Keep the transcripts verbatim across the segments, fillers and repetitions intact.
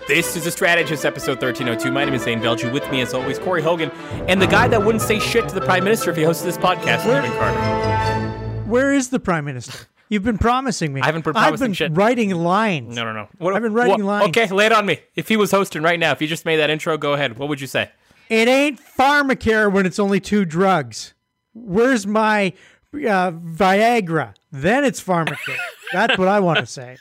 This is a Strategist, episode thirteen oh two. My name is Zane Belgiu. With me, as always, Corey Hogan, and the guy that wouldn't say shit to the Prime Minister if he hosted this podcast, Stephen Carter. Where is the Prime Minister? You've been promising me. I haven't been promising I've been shit. writing lines. No, no, no. What, I've been writing what, lines. Okay, lay it on me. If he was hosting right now, if you just made that intro, go ahead. What would you say? It ain't pharmacare when it's only two drugs. Where's my uh, Viagra? Then it's pharmacare. That's what I want to say.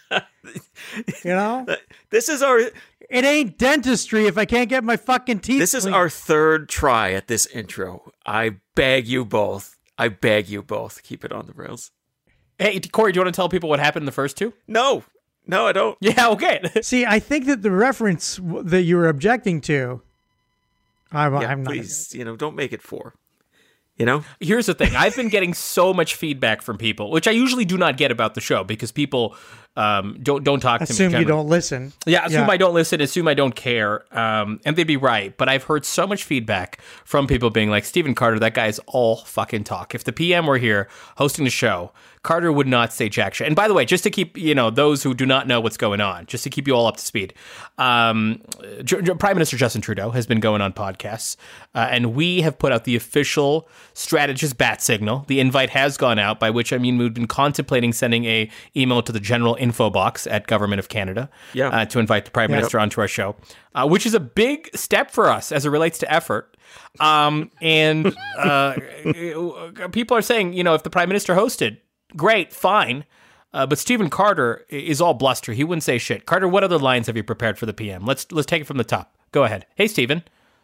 You know? This is our... It ain't dentistry if I can't get my fucking teeth This is cleaned. our third try at this intro. I beg you both. I beg you both. Keep it on the rails. Hey, Corey, do you want to tell people what happened in the first two? No. No, I don't. Yeah, okay. See, I think that the reference w- that you were objecting to, I'm, Yeah, I'm not. please, you know, don't make it four. You know? Here's the thing. I've been getting so much feedback from people, which I usually do not get about the show because people um, don't don't talk to me. Assume you generally. don't listen. Yeah, assume Yeah. I don't listen, assume I don't care, um, and they'd be right. But I've heard so much feedback from people being like, Stephen Carter, that guy is all fucking talk. If the P M were here hosting the show, Carter would not say jack shit. And by the way, just to keep, you know, those who do not know what's going on, just to keep you all up to speed, um, J- J- Prime Minister Justin Trudeau has been going on podcasts, uh, and we have put out the official strategist bat signal. The invite has gone out, by which I mean we've been contemplating sending a email to the general info box at Government of Canada Yeah. uh, to invite the Prime Yeah. Minister onto our show, uh, which is a big step for us as it relates to effort. Um, and uh, people are saying, you know, if the Prime Minister hosted, great, fine. Uh, but Stephen Carter is all bluster. He wouldn't say shit. Carter, what other lines have you prepared for the P M? Let's let's take it from the top. Go ahead. Hey, Stephen.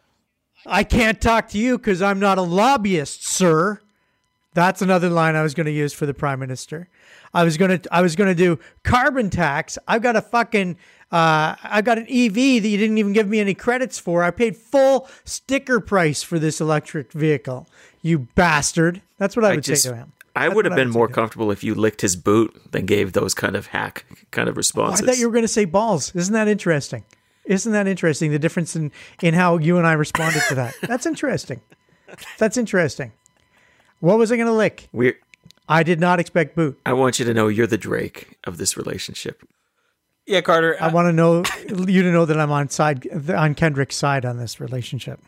I can't talk to you because I'm not a lobbyist, sir. That's another line I was going to use for the Prime Minister. I was going to I was going to do carbon tax. I've got a fucking uh, I've got an E V that you didn't even give me any credits for. I paid full sticker price for this electric vehicle. You bastard. That's what I would just, say to him. I That's would have what I been would say more to him. comfortable if you licked his boot than gave those kind of hack kind of Oh, I responses. thought you were going to say balls. Isn't that interesting? Isn't that interesting? The difference in, in how you and I responded to that. That's interesting. That's interesting. What was I going to lick? We're, I did not expect boot. I want you to know you're the Drake of this relationship. Yeah, Carter. I want to know you to know that I'm on side on Kendrick's side on this relationship.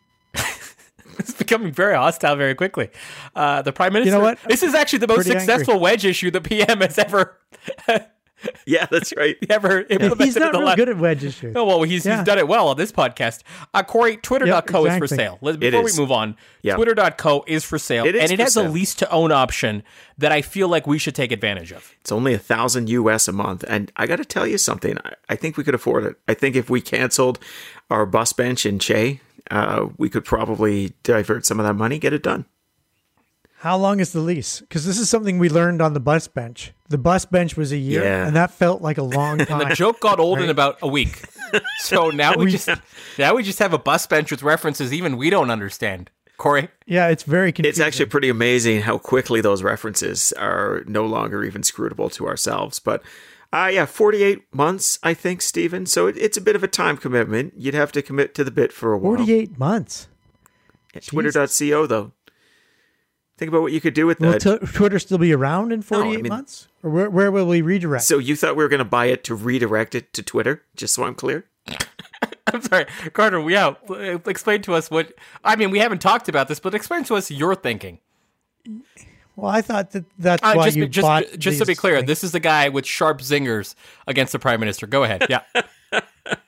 It's becoming very hostile very quickly. Uh, the Prime Minister. You know what? This is actually the most Pretty successful angry. wedge issue the P M has ever Yeah, that's right. ever implemented. He's not in the real last- good at wedge issues. Oh, well, he's, Yeah. he's done it well on this podcast. Uh, Corey, twitter dot co Yep, is for exactly. sale. Let's, It before we is. move on, Yeah. twitter dot co is for sale. It is and it for has a sale. lease to own option that I feel like we should take advantage of. It's only a thousand U S a month, and I got to tell you something. I, I think we could afford it. I think if we canceled our bus bench in Che, uh, we could probably divert some of that money, get it done. How long is the lease? Because this is something we learned on the bus bench. The bus bench was a year, Yeah. and that felt like a long time. The joke got old in about a week. So now we We- just now we just have a bus bench with references even we don't understand. Corey? Yeah, it's very It's confusing. actually pretty amazing how quickly those references are no longer even scrutable to ourselves. But uh, yeah, forty-eight months, I think, Stephen. So it, it's a bit of a time commitment. You'd have to commit to the bit for a while. forty-eight months. At twitter dot co, though. Think about what you could do with Will that. t- Twitter still be around in forty-eight mean- months? Or where, where will we redirect? So you thought we were going to buy it to redirect it to Twitter? Just so I'm clear. I'm sorry. Carter, yeah, explain to us what I mean, we haven't talked about this, but explain to us your thinking. well, I thought that that's Uh, why just you be- just, bought just to be these clear, things. this is the guy with sharp zingers against the Prime Minister. Go ahead. Yeah. I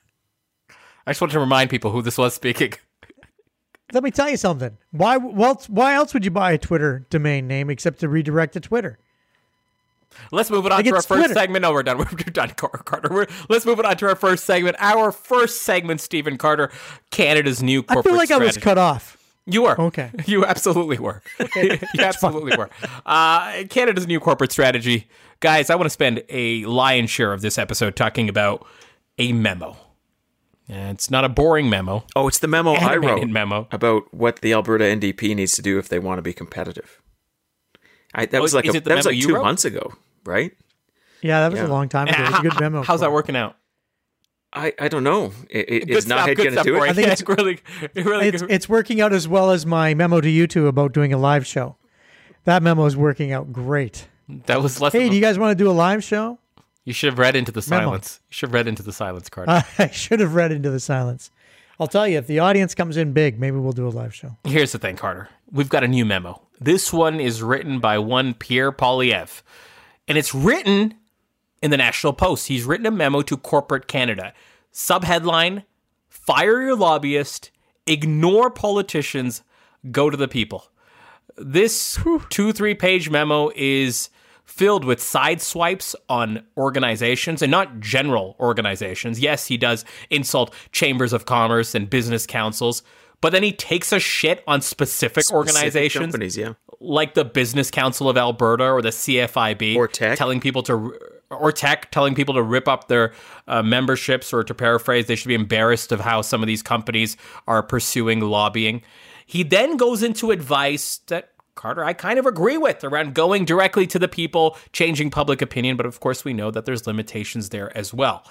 just wanted to remind people who this was speaking. Let me tell you something. Why, well, why else would you buy a Twitter domain name except to redirect to Twitter? Let's move it on Like to our it's first Twitter. segment. No, we're done. We're done, Car- Carter. We're, let's move it on to our first segment. Our first segment, Stephen Carter, Canada's new I corporate feel like I was strategy. cut off. You were. Okay. You absolutely were. you absolutely were. Uh, Canada's new corporate strategy. Guys, I want to spend a lion's share of this episode talking about a memo. And it's not a boring memo. Oh, it's the memo I Animated wrote memo. about what the Alberta N D P needs to do if they want to be competitive. I, that Oh, was like is a, it the that was memo like you two wrote? months ago, right? Yeah, that was Yeah. a long time ago. It was a good memo. How's that for it. working out? I, I don't know. It, it, Good is stuff, Nothead good going to stuff, do Corey. it? I think Yeah, it's- really, really It's good. it's working out as well as my memo to you two about doing a live show. That memo is working out great. That was less. Hey, of do a- you guys want to do a live show? You should have read into the Memo. silence. You should have read into the silence, Carter. Uh, I should have read into the silence. I'll tell you, if the audience comes in big, maybe we'll do a live show. Here's the thing, Carter. We've got a new memo. This one is written by one Pierre Poilievre, and it's written in the National Post. He's written a memo to corporate Canada. Subheadline, fire your lobbyist, ignore politicians, go to the people. This two, three page memo is filled with side swipes on organizations, and not general organizations. Yes, he does insult chambers of commerce and business councils, but then he takes a shit on specific, specific organizations, companies, yeah, like the Business Council of Alberta or the C F I B, or Tech, telling people to, or Tech, telling people to rip up their uh, memberships, or to paraphrase, they should be embarrassed of how some of these companies are pursuing lobbying. He then goes into advice that, Carter, I kind of agree with, around going directly to the people, changing public opinion, but of course we know that there's limitations there as well.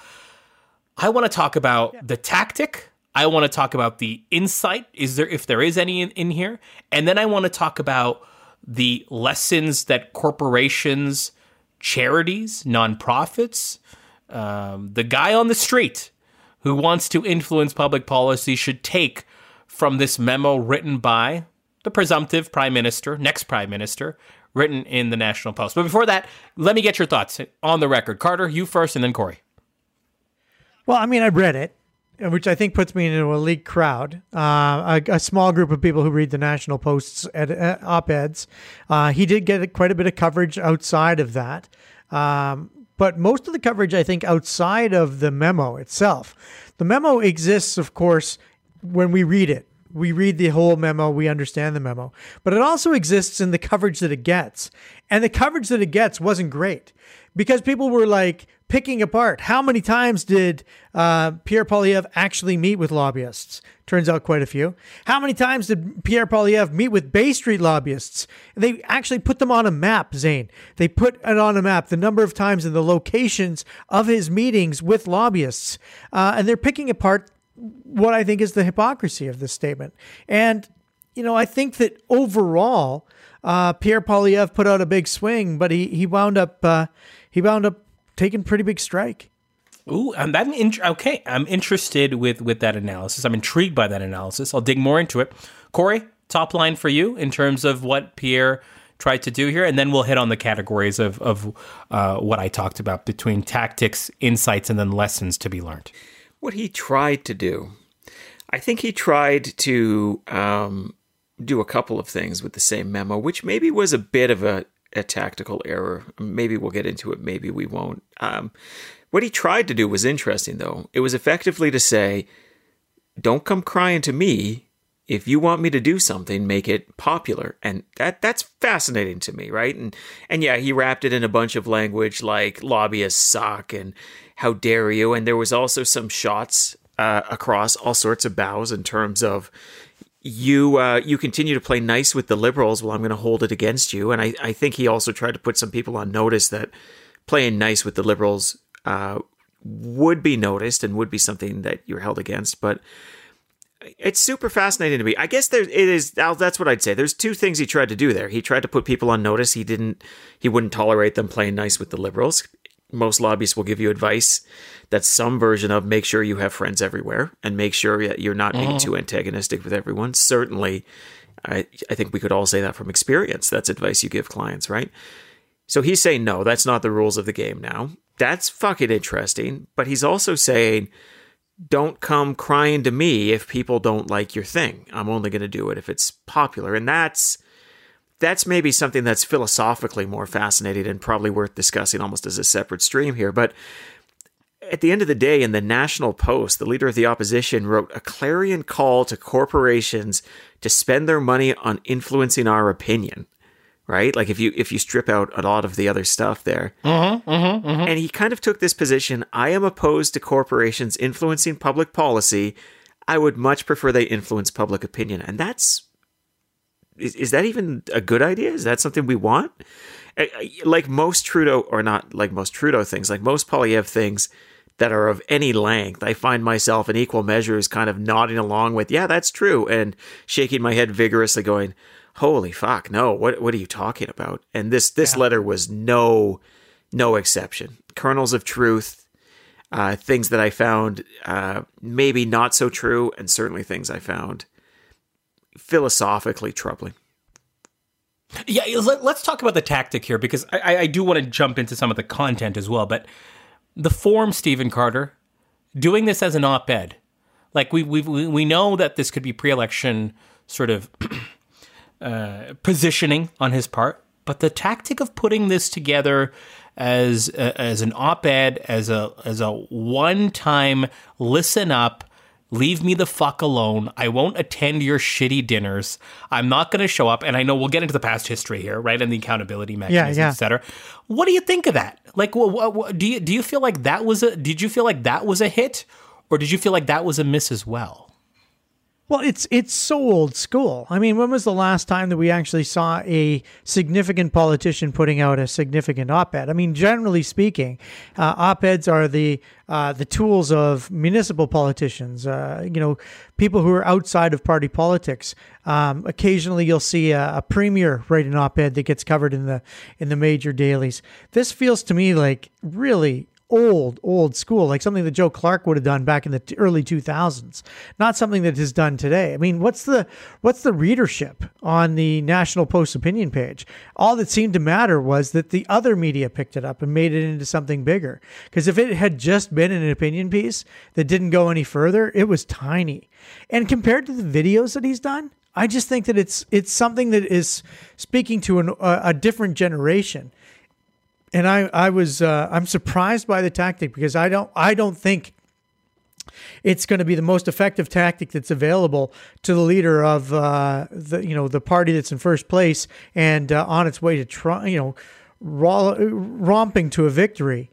I want to talk about the tactic. I want to talk about the insight, is there, if there is any in, in here, and then I want to talk about the lessons that corporations, charities, nonprofits, um, the guy on the street who wants to influence public policy should take from this memo written by the presumptive prime minister, next prime minister, written in the National Post. But before that, let me get your thoughts on the record. Carter, you first, and then Corey. Well, I mean, I read it, which I think puts me into an elite crowd, uh, a, a small group of people who read the National Post's ed, uh, op-eds. Uh, he did get quite a bit of coverage outside of that. Um, but most of the coverage, I think, outside of the memo itself. The memo exists, of course, when we read it. We read the whole memo, we understand the memo, but it also exists in the coverage that it gets. And the coverage that it gets wasn't great because people were like picking apart. How many times did uh, Pierre Poilievre actually meet with lobbyists? Turns out quite a few. How many times did Pierre Poilievre meet with Bay Street lobbyists? They actually put them on a map, Zane. They put it on a map, the number of times and the locations of his meetings with lobbyists. Uh, and they're picking apart what I think is the hypocrisy of this statement. And, you know, I think that overall, uh, Pierre Poilievre put out a big swing, but he, he wound up, uh, he wound up taking pretty big strike. Ooh, and that, in- okay, I'm interested with, with that analysis. I'm intrigued by that analysis. I'll dig more into it. Corey, top line for you in terms of what Pierre tried to do here, and then we'll hit on the categories of, of uh, what I talked about between tactics, insights, and then lessons to be learned. What he tried to do, I think he tried to um, do a couple of things with the same memo, which maybe was a bit of a, a tactical error. Maybe we'll get into it, maybe we won't. Um, what he tried to do was interesting, though. It was effectively to say, don't come crying to me. If you want me to do something, make it popular. And that that's fascinating to me, right? And and yeah, he wrapped it in a bunch of language like lobbyists suck and how dare you. And there was also some shots uh, across all sorts of bows in terms of you uh, you continue to play nice with the Liberals, well, I'm going to hold it against you. And I, I think he also tried to put some people on notice that playing nice with the Liberals uh, would be noticed and would be something that you're held against. But it's super fascinating to me. I guess there it is. That's what I'd say. There's two things he tried to do there. He tried to put people on notice. He didn't. He wouldn't tolerate them playing nice with the Liberals. Most lobbyists will give you advice that's some version of make sure you have friends everywhere and make sure that you're not being too antagonistic with everyone. Certainly, I I think we could all say that from experience. That's advice you give clients, right? So he's saying no. That's not the rules of the game now. That's fucking interesting. But he's also saying, don't come crying to me if people don't like your thing. I'm only going to do it if it's popular. And that's that's maybe something that's philosophically more fascinating and probably worth discussing almost as a separate stream here. But at the end of the day, in the National Post, the leader of the opposition wrote a clarion call to corporations to spend their money on influencing our opinion. Right? Like if you if you strip out a lot of the other stuff there. Mm-hmm, mm-hmm, mm-hmm. And he kind of took this position, I am opposed to corporations influencing public policy. I would much prefer they influence public opinion. And that's, is, is that even a good idea? Is that something we want? Like most Trudeau, or not like most Trudeau things, like most Poilievre things that are of any length, I find myself in equal measures kind of nodding along with, yeah, that's true. And shaking my head vigorously going, holy fuck, no, what what are you talking about? And this this yeah. letter was no no exception. Kernels of truth, uh, things that I found uh, maybe not so true, and certainly things I found philosophically troubling. Yeah, let, let's talk about the tactic here, because I, I do want to jump into some of the content as well. But the form, Stephen Carter, doing this as an op-ed, like we we we know that this could be pre-election sort of uh, positioning on his part, but the tactic of putting this together as a, as an op-ed, as a as a one-time listen up. Leave me the fuck alone. I won't attend your shitty dinners. I'm not going to show up. And I know we'll get into the past history here, right? And the accountability mechanisms, yeah, yeah. et cetera. What do you think of that? Like, what, what, what, do you do you feel like that was a? Did you feel like that was a hit, or did you feel like that was a miss as well? Well, it's it's so old school. I mean, when was the last time that we actually saw a significant politician putting out a significant op-ed? I mean, generally speaking, uh, op-eds are the uh, the tools of municipal politicians. Uh, you know, people who are outside of party politics. Um, occasionally, you'll see a, a premier write an op-ed that gets covered in the in the major dailies. This feels to me like really old, old school, like something that Joe Clark would have done back in the t- early two thousands, not something that is done today. I mean, what's the what's the readership on the National Post opinion page? All that seemed to matter was that the other media picked it up and made it into something bigger. Because if it had just been an opinion piece that didn't go any further, it was tiny. And compared to the videos that he's done, I just think that it's it's something that is speaking to an, a, a different generation. And I, I was, uh, I'm surprised by the tactic, because I don't, I don't think it's going to be the most effective tactic that's available to the leader of uh, the, you know, the party that's in first place and uh, on its way to try, you know, romping to a victory.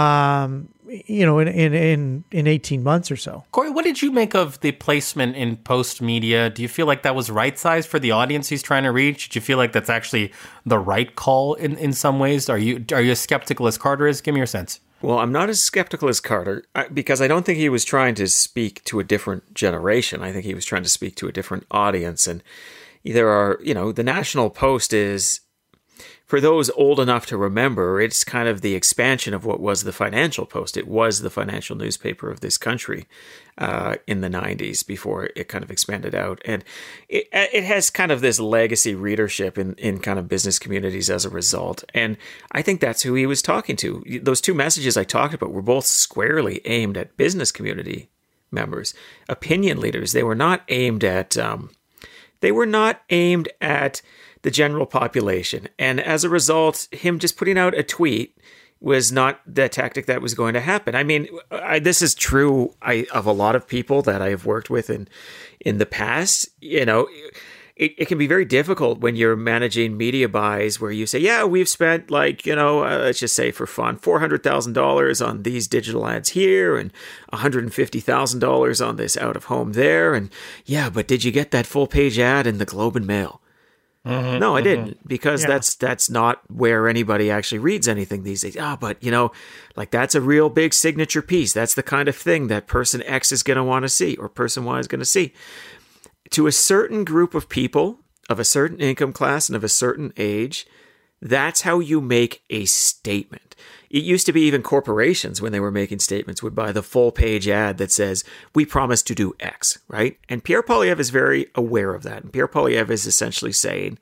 Um, you know, in, in, in, in eighteen months or so. Corey, what did you make of the placement in Post Media? Do you feel like that was right size for the audience he's trying to reach? Did you feel like that's actually the right call in, in some ways? Are you are you as skeptical as Carter is? Give me your sense. Well, I'm not as skeptical as Carter, because I don't think he was trying to speak to a different generation. I think he was trying to speak to a different audience. And there are, you know, the National Post is, for those old enough to remember, it's kind of the expansion of what was the Financial Post. It was the financial newspaper of this country uh, in the nineties before it kind of expanded out. And it, it has kind of this legacy readership in, in kind of business communities as a result. And I think that's who he was talking to. Those two messages I talked about were both squarely aimed at business community members, opinion leaders. They were not aimed at, um, they were not aimed at the general population. And as a result, him just putting out a tweet was not the tactic that was going to happen. I mean, I, this is true I, of a lot of people that I have worked with in, in the past. You know, it, it can be very difficult when you're managing media buys where you say, yeah, we've spent like, you know, uh, let's just say for fun, four hundred thousand dollars on these digital ads here and one hundred fifty thousand dollars on this out of home there. And yeah, but did you get that full page ad in the Globe and Mail? Mm-hmm, no, I mm-hmm. didn't, because yeah. that's that's not where anybody actually reads anything these days. Ah, oh, but you know, like that's a real big signature piece. That's the kind of thing that person X is going to want to see, or person Y is going to see. To a certain group of people of a certain income class and of a certain age, that's how you make a statement. It used to be even corporations, when they were making statements, would buy the full page ad that says, we promise to do X, right? And Pierre Poilievre is very aware of that. And Pierre Poilievre is essentially saying,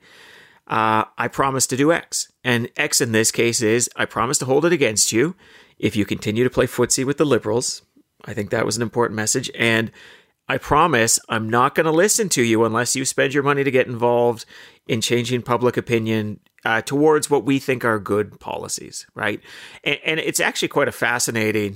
uh, I promise to do X. And X in this case is, I promise to hold it against you if you continue to play footsie with the liberals. I think that was an important message. And I promise I'm not going to listen to you unless you spend your money to get involved in changing public opinion Uh, towards what we think are good policies, right? And, and it's actually quite a fascinating,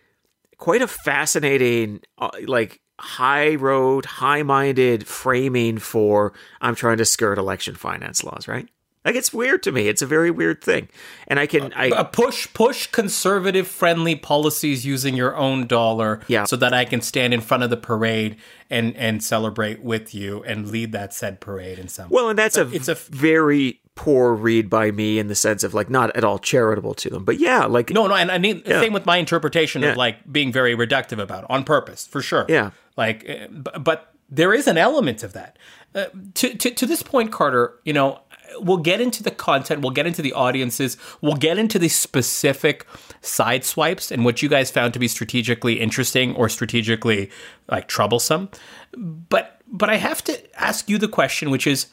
quite a fascinating, uh, like high road, high minded framing for I'm trying to skirt election finance laws, right? Like it's weird to me. It's a very weird thing, and I can I uh, push push conservative friendly policies using your own dollar, yeah. so that I can stand in front of the parade and and celebrate with you and lead that said parade in some. Well, and that's but a it's a very poor read by me in the sense of like not at all charitable to them, but yeah, like no, no, and I mean yeah. same with my interpretation yeah. of like being very reductive about it on purpose for sure. Yeah, like, but there is an element of that. Uh, to to to this point, Carter, you know, we'll get into the content, we'll get into the audiences, we'll get into the specific side swipes and what you guys found to be strategically interesting or strategically like troublesome. But but I have to ask you the question, which is,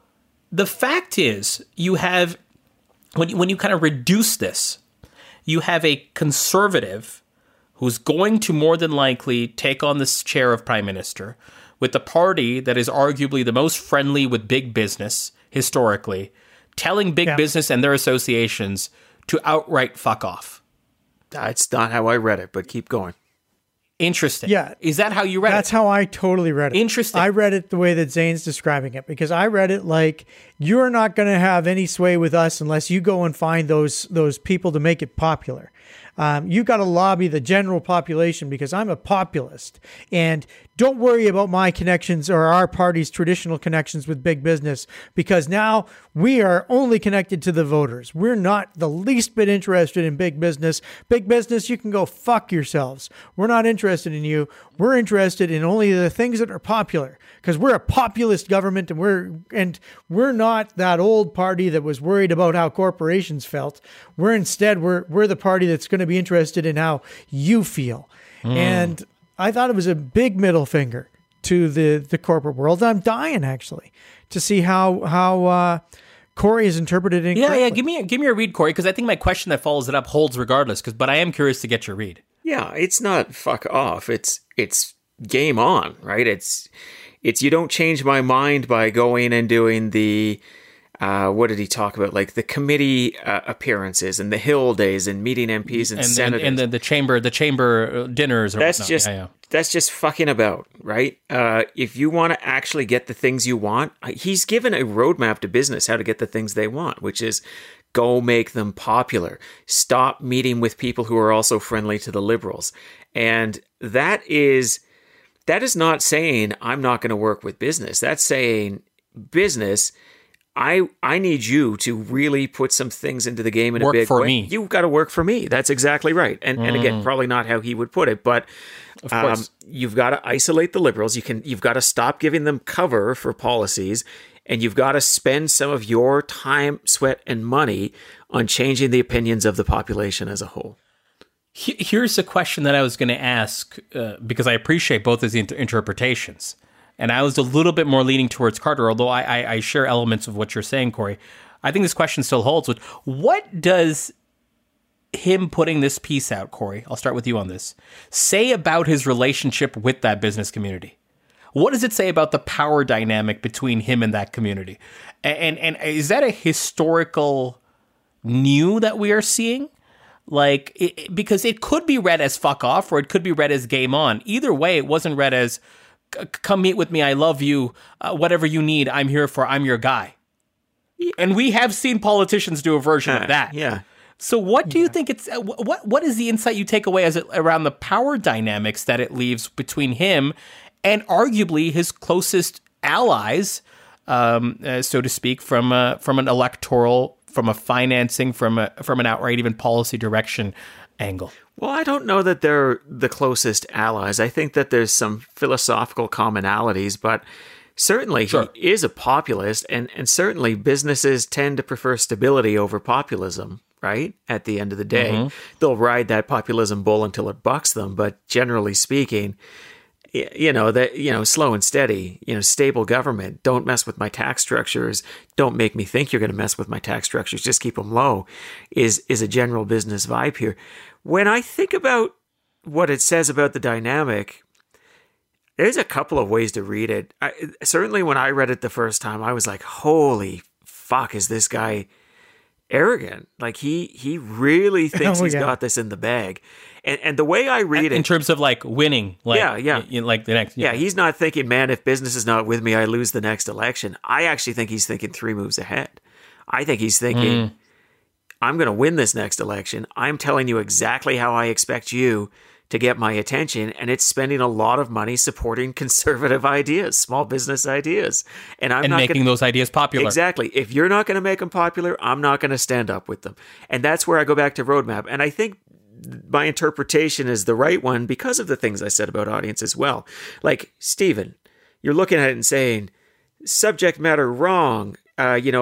the fact is, you have, when you, when you kind of reduce this, you have a conservative who's going to more than likely take on this chair of prime minister with the party that is arguably the most friendly with big business historically, telling big yeah. business and their associations to outright fuck off. That's not how I read it, but keep going. Interesting. Yeah. Is that how you read That's it? how I totally read it. Interesting. I read it the way that Zane's describing it, because I read it like, you're not going to have any sway with us unless you go and find those those people to make it popular. Um, you got to lobby the general population because I'm a populist. And don't worry about my connections or our party's traditional connections with big business, because now we are only connected to the voters. We're not the least bit interested in big business. Big business, you can go fuck yourselves. We're not interested in you. We're interested in only the things that are popular, because we're a populist government, and we're and we're not that old party that was worried about how corporations felt. We're instead we're we're the party that's going to be interested in how you feel. Mm. And I thought it was a big middle finger to the, the corporate world. I'm dying actually to see how how uh, Corey is interpreted it. Yeah, yeah. Give me a, give me a read, Corey, because I think my question that follows it up holds regardless. Because, but I am curious to get your read. Yeah, it's not fuck off. It's it's game on, right? It's it's you don't change my mind by going and doing the. Uh, what did he talk about? Like the committee uh, appearances and the Hill days and meeting M Ps and, and senators and, and the, the chamber the chamber dinners. Or that's whatnot. just yeah, yeah. that's just fucking about, right? Uh, if you want to actually get the things you want, he's given a roadmap to business how to get the things they want, which is go make them popular. Stop meeting with people who are also friendly to the Liberals, and that is that is not saying I'm not going to work with business. That's saying business. I I need you to really put some things into the game in work a big for way. me. You've got to work for me. That's exactly right. And mm. and again, probably not how he would put it, but of course. Um, you've got to isolate the Liberals. You can you've got to stop giving them cover for policies, and you've got to spend some of your time, sweat, and money on changing the opinions of the population as a whole. Here's a question that I was going to ask uh, because I appreciate both of the inter- interpretations. And I was a little bit more leaning towards Carter, although I, I, I share elements of what you're saying, Corey. I think this question still holds. With what does him putting this piece out, Corey, I'll start with you on this, say about his relationship with that business community? What does it say about the power dynamic between him and that community? And and, and is that a historical new that we are seeing? Like, it, because it could be read as fuck off, or it could be read as game on. Either way, it wasn't read as come meet with me, I love you, uh, whatever you need, I'm here for, I'm your guy. And we have seen politicians do a version uh, of that. Yeah. So what do yeah. you think it's, uh, what what is the insight you take away as it, around the power dynamics that it leaves between him and arguably his closest allies, um, uh, so to speak, from a, from an electoral, from a financing, from a from an outright even policy direction angle? Well, I don't know that they're the closest allies. I think that there's some philosophical commonalities, but certainly sure. he is a populist, and, and certainly businesses tend to prefer stability over populism, right? At the end of the day, mm-hmm. they'll ride that populism bull until it bucks them, but generally speaking, you know, that, you know, slow and steady, you know, stable government, don't mess with my tax structures, don't make me think you're going to mess with my tax structures, just keep them low, is is a general business vibe here. When I think about what it says about the dynamic, there's a couple of ways to read it. I, certainly when I read it the first time, I was like, holy fuck, is this guy arrogant? Like he he really thinks oh, he's yeah. got this in the bag. And and the way I read in it... In terms of like winning. Like, yeah, yeah. In, like the next... Yeah. yeah, he's not thinking, man, if business is not with me, I lose the next election. I actually think he's thinking three moves ahead. I think he's thinking... Mm. I'm going to win this next election. I'm telling you exactly how I expect you to get my attention. And it's spending a lot of money supporting conservative ideas, small business ideas. And I'm and not making gonna, those ideas popular. Exactly. If you're not going to make them popular, I'm not going to stand up with them. And that's where I go back to roadmap. And I think my interpretation is the right one because of the things I said about audience as well. Like, Stephen, you're looking at it and saying, subject matter wrong, uh, you know,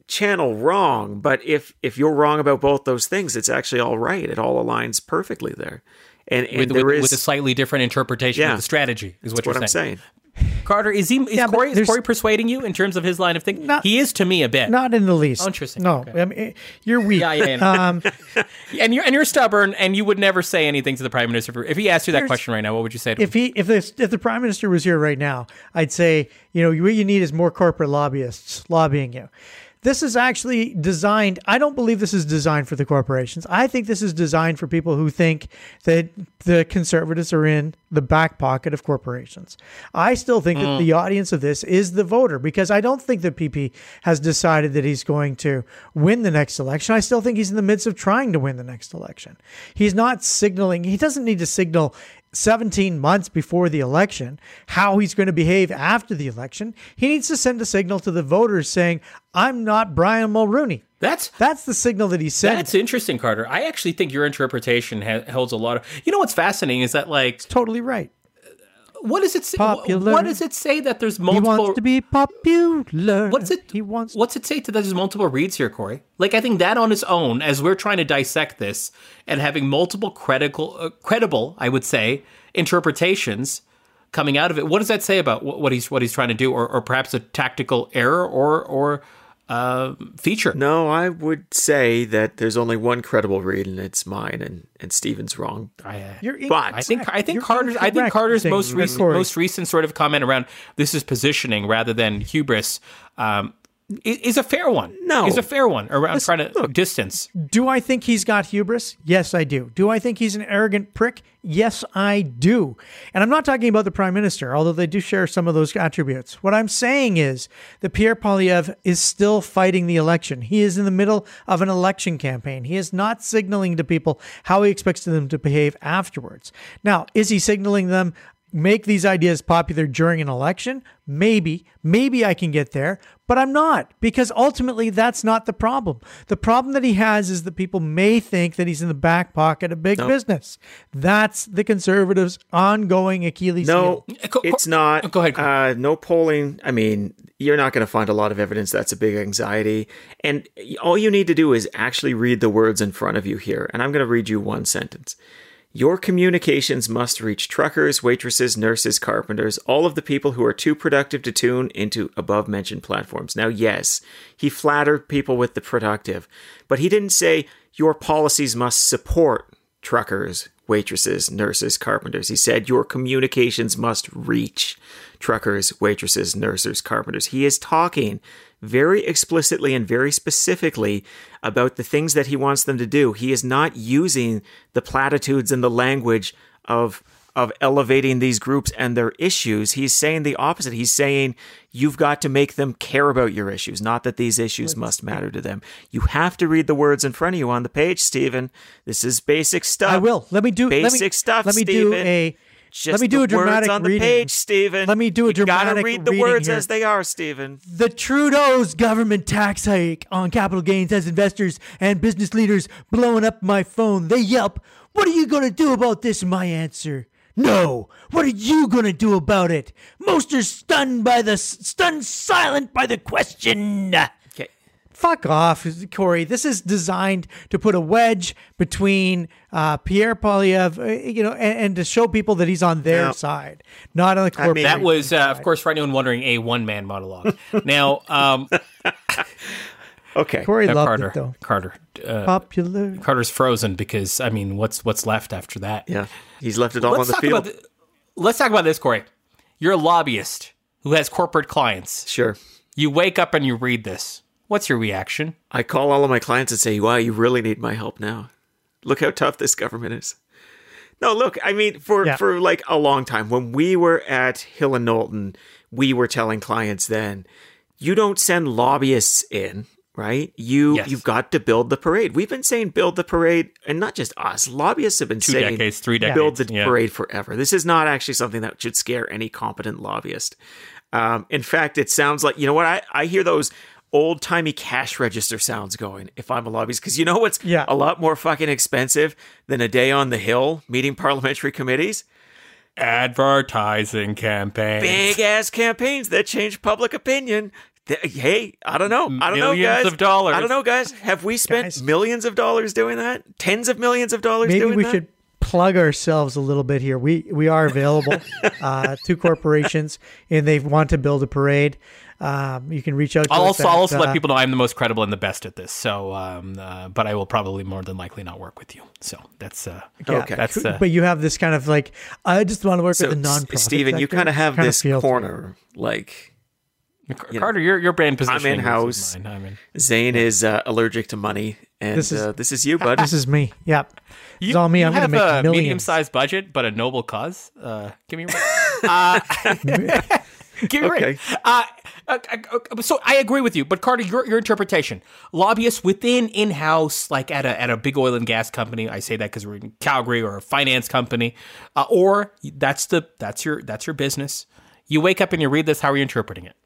channel wrong, but if if you're wrong about both those things, it's actually all right. It all aligns perfectly there. And, and with, there with, is with a slightly different interpretation Yeah. of the strategy, is what what you're I'm saying. saying. Carter, is he? Is, Yeah, but Corey, is there's- Corey persuading you in terms of his line of thinking? Not- he is to me a bit. Not in the least. Oh, interesting. No, Okay. I mean, you're weak. Yeah, yeah, yeah. Um, and you're and you're stubborn, and you would never say anything to the prime minister. If he asked you that Here's- question right now, what would you say to if him? he if this if the prime minister was here right now, I'd say, you know, what you need is more corporate lobbyists lobbying you. This is actually designed. I don't believe this is designed for the corporations. I think this is designed for people who think that the conservatives are in the back pocket of corporations. I still think that the audience of this is the voter, because I don't think that P P has decided that he's going to win the next election. I still think he's in the midst of trying to win the next election. He's not signaling. He doesn't need to signal seventeen months before the election how he's going to behave after the election. He needs to send a signal to the voters saying, I'm not Brian Mulroney. That's That's the signal that he sent. That's interesting, Carter. I actually think your interpretation ha- holds a lot of. You know what's fascinating is that, like, Totally right. what does it say? Popular. What does it say that there's He multiple? wants to be popular. What's it? He wants. What's it say to that there's multiple reads here, Corey? Like, I think that on its own, as we're trying to dissect this and having multiple credible, uh, credible, I would say, interpretations coming out of it. What does that say about what, what he's what he's trying to do, or, or perhaps a tactical error, or or uh, feature? No, I would say that there's only one credible read, and it's mine, and, and Steven's wrong. I, uh, You're But I think I think You're Carter's I think incorrect, Carter's Dave. most recent Corey. most recent sort of comment around this is positioning rather than hubris um, i- is a fair one. No. is a fair one around trying to look. distance. Do I think he's got hubris? Yes, I do. Do I think he's an arrogant prick? Yes, I do. And I'm not talking about the prime minister, although they do share some of those attributes. What I'm saying is that Pierre Poilievre is still fighting the election. He is in the middle of an election campaign. He is not signaling to people how he expects them to behave afterwards. Now, is he signaling them make these ideas popular during an election? Maybe. Maybe I can get there, but I'm not, because ultimately that's not the problem. The problem that he has is that people may think that he's in the back pocket of big Nope. business. That's the conservatives' ongoing Achilles No, heel. Co- it's co- not. go ahead, Corey. Uh, no polling. I mean, you're not going to find a lot of evidence that's a big anxiety. And all you need to do is actually read the words in front of you here. And I'm going to read you one sentence. Your communications must reach truckers, waitresses, nurses, carpenters, all of the people who are too productive to tune into above-mentioned platforms. Now, yes, he flattered people with the productive, but he didn't say your policies must support truckers, waitresses, nurses, carpenters. He said your communications must reach truckers, waitresses, nurses, carpenters. He is talking very explicitly and very specifically about the things that he wants them to do. He is not using the platitudes and the language of of elevating these groups and their issues. He's saying the opposite. He's saying you've got to make them care about your issues, not that these issues must matter to them. You have to read the words in front of you on the page, Stephen. This is basic stuff. I will. Let me do basic let me, stuff. Let me do Stephen. a Just let me do the a dramatic words on the reading. page, Stephen. Let me do a you dramatic gotta read the reading words here. as they are, Stephen. The Trudeau's government tax hike on capital gains has investors and business leaders blowing up my phone. They yelp, "What are you going to do about this?" My answer, no. What are you going to do about it? Most are stunned by the stunned silent by the question. Okay. Fuck off, Corey. This is designed to put a wedge between uh, Pierre Poilievre, uh, you know, and, and to show people that he's on their No. side, not on the corporate. mean- That was, uh, of course, for anyone wondering, a one-man monologue. Now, um, Okay. Corey uh, loved Carter, it though. Carter, uh, Popular. Carter's frozen because I mean, what's what's left after that? Yeah. He's left it all Let's on the talk field. about th- let's talk about this, Corey. You're a lobbyist who has corporate clients. Sure. You wake up and you read this. What's your reaction? I call all of my clients and say, wow, you really need my help now. Look how tough this government is. No, look, I mean, for, Yeah. for like a long time, when we were at Hill and Knowlton, we were telling clients then, you don't send lobbyists in, right? You, Yes. You've got to build the parade. We've been saying build the parade, and not just us. Lobbyists have been Two saying decades, three decades. build the yeah. parade forever. This is not actually something that should scare any competent lobbyist. Um, in fact, it sounds like, you know what? I, I hear those old timey cash register sounds going if I'm a lobbyist, because you know what's Yeah. a lot more fucking expensive than a day on the Hill meeting parliamentary committees? Advertising campaigns. Big ass campaigns that change public opinion. Hey, I don't know. I don't Millions know, guys. of dollars. I don't know, guys. Have we spent Guys. millions of dollars doing that? Tens of millions of dollars Maybe doing we that? should plug ourselves a little bit here. We we are available uh, to corporations, and they want to build a parade. Um, you can reach out to I'll us also, at, I'll also uh, let people know I'm the most credible and the best at this. So, um, uh, but I will probably more than likely not work with you. So that's uh, yeah, Okay. that's uh, but you have this kind of like, I just want to work So, with the nonprofit. Stephen, you sector. kind of have Kinda this feel to it. corner. Like, you know, Carter. Your your brand position. in-house. Mine. I'm in. Zane is uh, allergic to money. And This this is- is, uh, this is you, bud. This is me. Yep. You, It's all me. you I'm going to have make a millions. medium-sized budget, but a noble cause. Uh, give me a ring. uh, give me a ring. Okay. Uh, uh, uh, so I agree with you, but Carter, your your interpretation: lobbyists within in-house, like at a at a big oil and gas company. I say that because we're in Calgary, or a finance company, uh, or that's the that's your that's your business. You wake up and you read this. How are you interpreting it?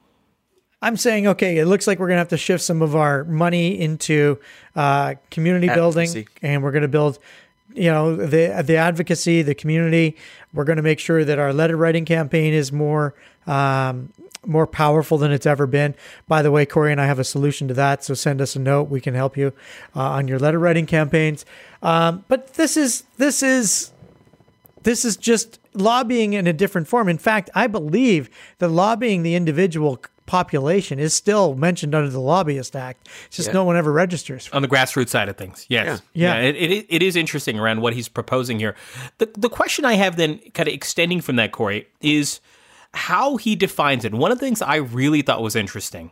I'm saying, okay, it looks like we're going to have to shift some of our money into uh, community building, Advocacy. and we're going to build, you know, the the advocacy, the community. We're going to make sure that our letter writing campaign is more um, more powerful than it's ever been. By the way, Corey and I have a solution to that, so send us a note. We can help you uh, on your letter writing campaigns. Um, but this is this is. This is just lobbying in a different form. In fact, I believe that lobbying the individual population is still mentioned under the Lobbyist Act. It's just Yeah. no one ever registers for it. On the grassroots side of things, yes, Yeah. Yeah. it, it it is interesting around what he's proposing here. The the question I have then, kind of extending from that, Corey, is how he defines it. One of the things I really thought was interesting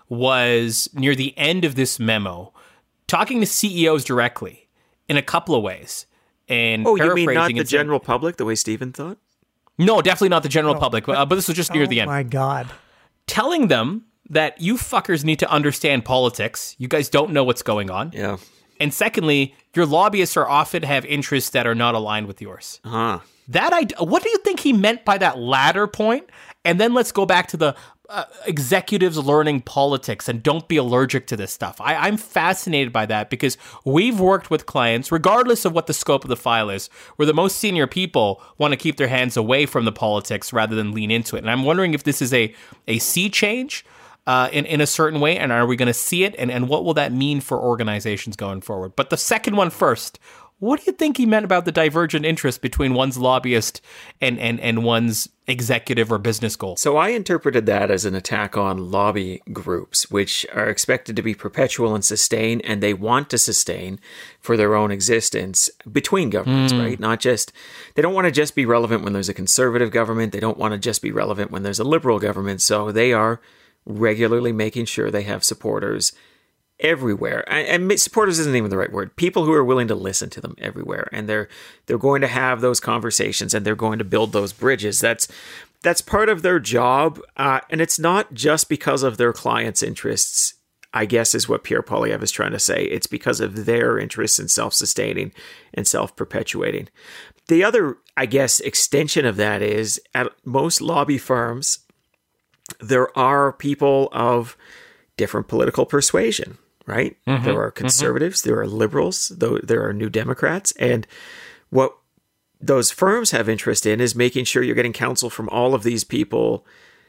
was near the end of this memo, talking to C E Os directly in a couple of ways. And Oh, you mean not paraphrasing the and saying- general public, the way Stephen thought? No, definitely not the general public. But, uh, but this was just near Oh the end. my God. Telling them that you fuckers need to understand politics. You guys don't know what's going on. Yeah. And secondly, your lobbyists are often have interests that are not aligned with yours. Huh. That I, what do you think he meant by that latter point? And then let's go back to the uh, executives learning politics and don't be allergic to this stuff. I, I'm fascinated by that because we've worked with clients, regardless of what the scope of the file is, where the most senior people want to keep their hands away from the politics rather than lean into it. And I'm wondering if this is a, a sea change uh, in, in a certain way, and are we going to see it? And, and what will that mean for organizations going forward? But the second one first. What do you think he meant about the divergent interest between one's lobbyist and, and, and one's executive or business goal? So I interpreted that as an attack on lobby groups, which are expected to be perpetual and sustain, and they want to sustain for their own existence between governments, Mm. right? Not just, they don't want to just be relevant when there's a conservative government. They don't want to just be relevant when there's a liberal government. So they are regularly making sure they have supporters everywhere. And, and supporters isn't even the right word. People who are willing to listen to them everywhere, and they're they're going to have those conversations, and they're going to build those bridges. That's that's part of their job, uh, and it's not just because of their clients' interests, I guess, is what Pierre Poilievre is trying to say. It's because of their interests in self-sustaining and self-perpetuating. The other, I guess, extension of that is at most lobby firms, there are people of different political persuasion. Right? Mm-hmm, There are conservatives, mm-hmm. there are liberals, though there are New Democrats. And what those firms have interest in is making sure you're getting counsel from all of these people.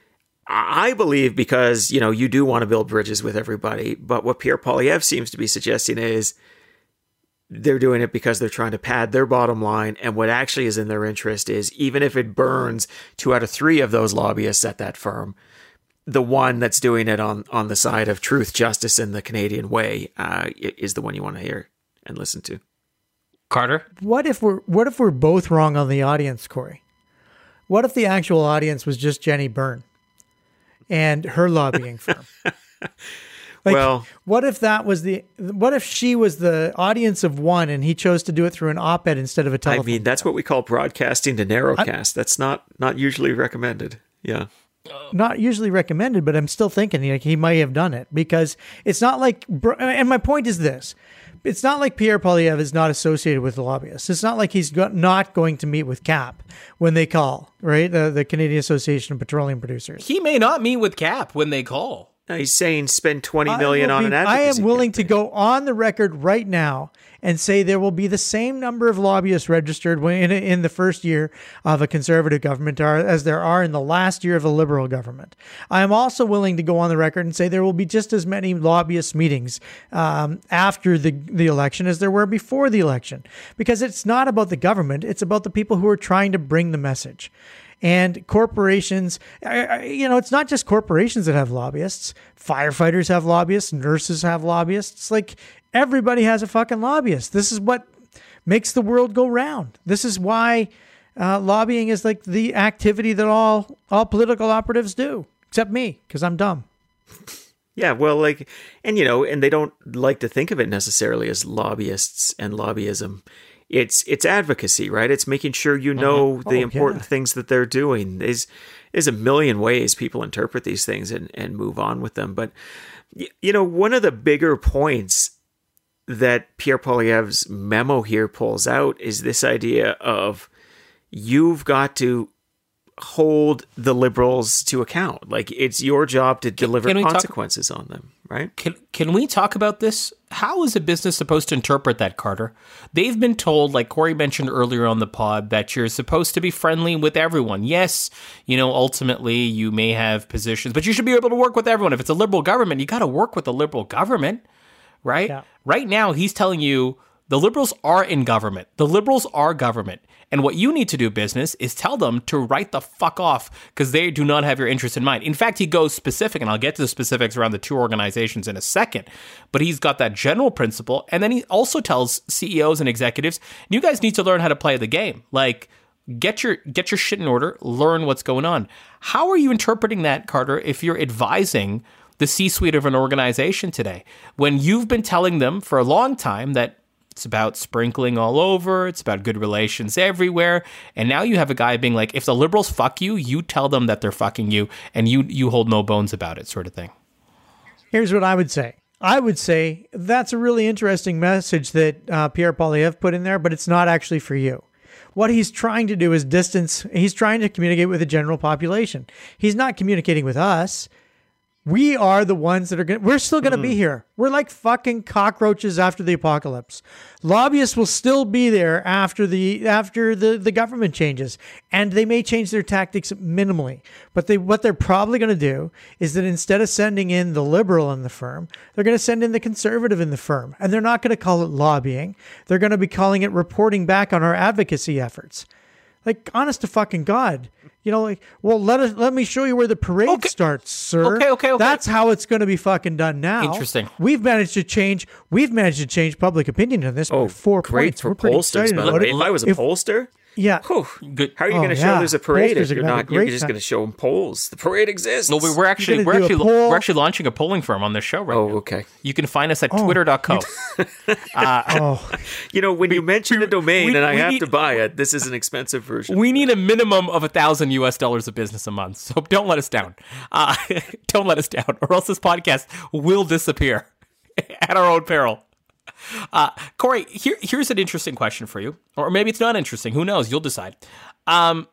I believe because, you know, you do want to build bridges with everybody. But what Pierre Poilievre seems to be suggesting is they're doing it because they're trying to pad their bottom line. And what actually is in their interest is, even if it burns two out of three of those lobbyists at that firm, the one that's doing it on, on the side of truth, justice, and the Canadian way uh, is the one you want to hear and listen to. Carter? What if we're what if we're both wrong on the audience, Corey? What if the actual audience was just Jenny Byrne and her lobbying firm? Like, well, what if that was the? What if she was the audience of one, and he chose to do it through an op-ed instead of a I telephone? mean, that's what we call broadcasting to narrowcast. That's not not usually recommended. Yeah. Not usually recommended, but I'm still thinking like he might have done it because it's not like. And my point is this: it's not like Pierre Poilievre is not associated with the lobbyists. It's not like he's got, not going to meet with C A P when they call, right? The, the Canadian Association of Petroleum Producers. He may not meet with C A P when they call. Now he's saying spend twenty I million will on be- an I advocacy am willing to campaign. go on the record right now and say there will be the same number of lobbyists registered when, in, in the first year of a conservative government are, as there are in the last year of a liberal government. I am also willing to go on the record and say there will be just as many lobbyist meetings um, after the, the election as there were before the election, because it's not about the government. It's about the people who are trying to bring the message. And corporations, you know, it's not just corporations that have lobbyists. Firefighters have lobbyists. Nurses have lobbyists. Like, everybody has a fucking lobbyist. This is what makes the world go round. This is why uh, lobbying is like the activity that all all political operatives do, except me, because I'm dumb. Yeah, well, like, and you know, and they don't like to think of it necessarily as lobbyists and lobbyism. It's it's advocacy, right? It's making sure you know mm-hmm. the oh, important yeah. things that they're doing. There's, there's a million ways people interpret these things and, and move on with them. But, you know, one of the bigger points that Pierre Poilievre's memo here pulls out is this idea of you've got to hold the Liberals to account. Like, it's your job to deliver can, can consequences talk, on them, right? Can can we talk about this? How is a business supposed to interpret that, Carter? They've been told, like Corey mentioned earlier on the pod, that you're supposed to be friendly with everyone. Yes, you know, ultimately you may have positions, but you should be able to work with everyone. If it's a liberal government, you got to work with the liberal government, right? Yeah. Right now, he's telling you the Liberals are in government. The Liberals are government. And what you need to do, business, is tell them to write the fuck off because they do not have your interest in mind. In fact, he goes specific, and I'll get to the specifics around the two organizations in a second, but he's got that general principle. And then he also tells C E Os and executives, you guys need to learn how to play the game. Like, get your get your shit in order, learn what's going on. How are you interpreting that, Carter, if you're advising the C-suite of an organization today, when you've been telling them for a long time that it's about sprinkling all over, it's about good relations everywhere, and now you have a guy being like, if the Liberals fuck you, you tell them that they're fucking you, and you you hold no bones about it, sort of thing. Here's what I would say. I would say that's a really interesting message that uh, Pierre Poilievre put in there, but it's not actually for you. What he's trying to do is distance, he's trying to communicate with the general population. He's not communicating with us. We are the ones that are going to, we're still going to mm. be here. We're like fucking cockroaches after the apocalypse. Lobbyists will still be there after the, after the, the government changes, and they may change their tactics minimally, but they, what they're probably going to do is that instead of sending in the liberal in the firm, they're going to send in the conservative in the firm, and they're not going to call it lobbying. They're going to be calling it reporting back on our advocacy efforts. Like, honest to fucking God. You know, like, well, let us let me show you where the parade okay. starts, sir. Okay, okay, okay. That's how it's going to be fucking done now. Interesting. We've managed to change. We've managed to change public opinion on this. Oh, by four great points. for We're pretty pollsters. excited about If it. I was a if, pollster, yeah. Whew, good. How are you oh, going to show yeah. there's a parade Pollsters if you're not? You're just going to show them polls. The parade exists. No, we're actually we're actually we're actually launching a polling firm on this show right oh, now. Oh, okay. You can find us at oh, twitter dot co. uh, oh. You know, when we, you mention we, a domain we, and I have need, to buy it, this is an expensive version. We need a minimum of a thousand U S dollars of business a month. So don't let us down. Uh, don't let us down, or else this podcast will disappear at our own peril. Uh, Corey, here, here's an interesting question for you. Or maybe it's not interesting. Who knows? You'll decide. Um,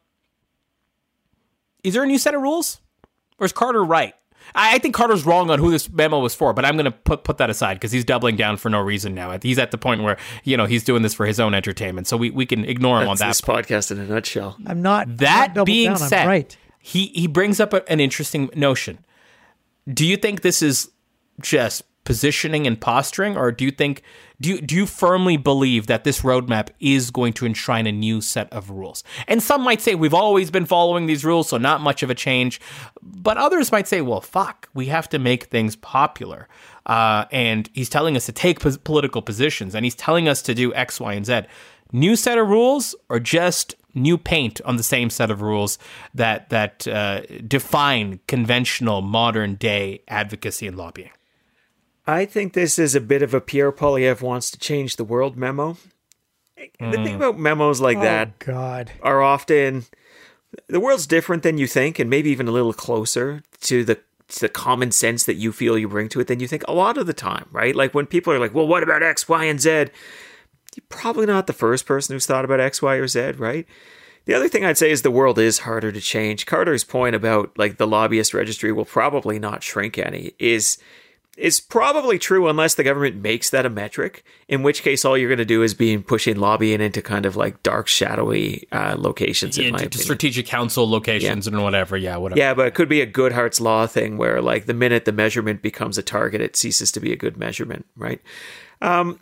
is there a new set of rules? Or is Carter right? I, I think Carter's wrong on who this memo was for, but I'm going to put put that aside because he's doubling down for no reason now. He's at the point where, you know, he's doing this for his own entertainment. So we, we can ignore him That's on that this point. podcast in a nutshell. I'm not. That not being down. said, I'm right. he, he brings up a, an interesting notion. Do you think this is just positioning and posturing, or do you think do you, do you firmly believe that this roadmap is going to enshrine a new set of rules? And some might say we've always been following these rules, so not much of a change. But others might say, well, fuck, we have to make things popular. Uh, and he's telling us to take pos- political positions, and he's telling us to do X, Y, and Z. New set of rules, or just new paint on the same set of rules that that uh, define conventional modern day advocacy and lobbying? I think this is a bit of a Pierre Poilievre wants to change the world memo. Mm. The thing about memos like oh, that God. are often, the world's different than you think, and maybe even a little closer to the to the common sense that you feel you bring to it than you think a lot of the time, right? Like when people are like, well, what about X, Y, and Z? You're probably not the first person who's thought about X, Y, or Z, right? The other thing I'd say is the world is harder to change. Carter's point about like the lobbyist registry will probably not shrink any is is probably true unless the government makes that a metric, in which case all you're going to do is be pushing lobbying into kind of like dark, shadowy uh, locations, in Yeah, my to opinion. strategic council locations and whatever. Yeah, whatever. Yeah, but it could be a Goodhart's Law thing where like the minute the measurement becomes a target, it ceases to be a good measurement, right? Um,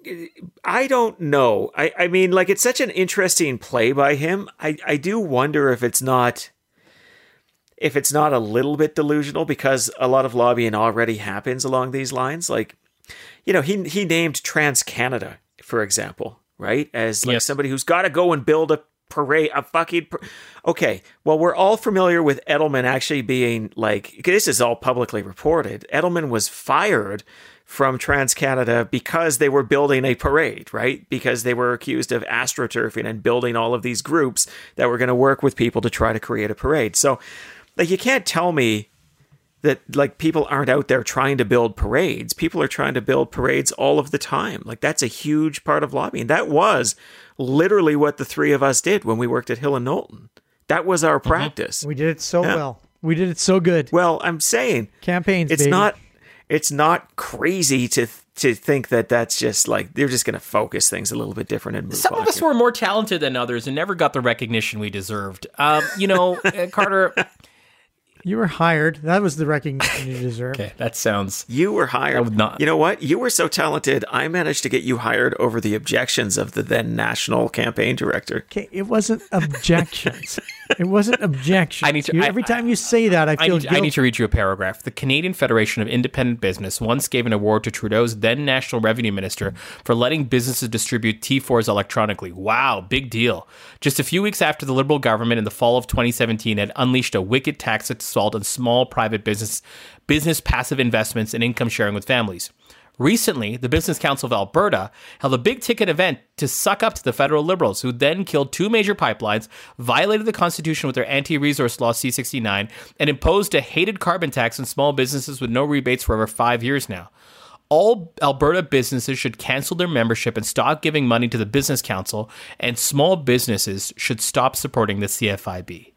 I don't know. I, I mean, like, it's such an interesting play by him. I, I do wonder if it's not... if it's not a little bit delusional, because a lot of lobbying already happens along these lines. Like, you know, he he named TransCanada, for example, right? As like Yes. somebody who's got to go and build a parade, a fucking... Par- okay, well, we're all familiar with Edelman actually being like... This is all publicly reported. Edelman was fired from TransCanada because they were building a parade, right? Because they were accused of astroturfing and building all of these groups that were going to work with people to try to create a parade. So... like, you can't tell me that, like, people aren't out there trying to build parades. People are trying to build parades all of the time. Like, that's a huge part of lobbying. That was literally what the three of us did when we worked at Hill and Knowlton. That was our practice. We did it so Yeah. well. We did it so good. Well, I'm saying Campaigns, it's baby. not it's not crazy to to think that that's just like they're just going to focus things a little bit different and move Some on of us here. were more talented than others and never got the recognition we deserved. Um, you know, uh, Carter... You were hired. That was the recognition you deserved. Okay, that sounds... You were hired. I would not- You know what? You were so talented. I managed to get you hired over the objections of the then national campaign director. Okay, it wasn't objections. It wasn't objections. I need to- You- I- every time you say that, I I feel need, guilty. I need to read you a paragraph. The Canadian Federation of Independent Business once gave an award to Trudeau's then National Revenue Minister for letting businesses distribute T fours electronically. Wow, big deal. Just a few weeks after the Liberal government in the fall of twenty seventeen had unleashed a wicked tax assault on small private business, business passive investments and income sharing with families. Recently, the Business Council of Alberta held a big-ticket event to suck up to the federal Liberals, who then killed two major pipelines, violated the Constitution with their anti-resource law C sixty-nine, and imposed a hated carbon tax on small businesses with no rebates for over five years now. All Alberta businesses should cancel their membership and stop giving money to the Business Council, and small businesses should stop supporting the C F I B.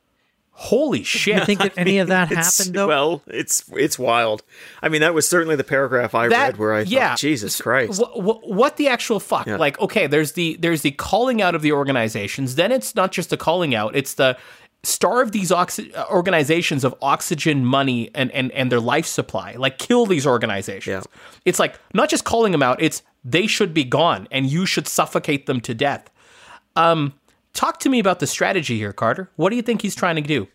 Holy shit. You think that any of that It's- happened, though? Well, it's it's wild. I mean, that was certainly the paragraph I That- read where I yeah. thought, Jesus Christ. What, what, what the actual fuck? Yeah. Like, okay, there's the there's the calling out of the organizations. Then it's not just the calling out; it's the starve these oxy- organizations of oxygen, money, and, and and their life supply. Like, kill these organizations. Yeah. It's like not just calling them out; it's they should be gone, and you should suffocate them to death. Um, talk to me about the strategy here, Carter. What do you think he's trying to do?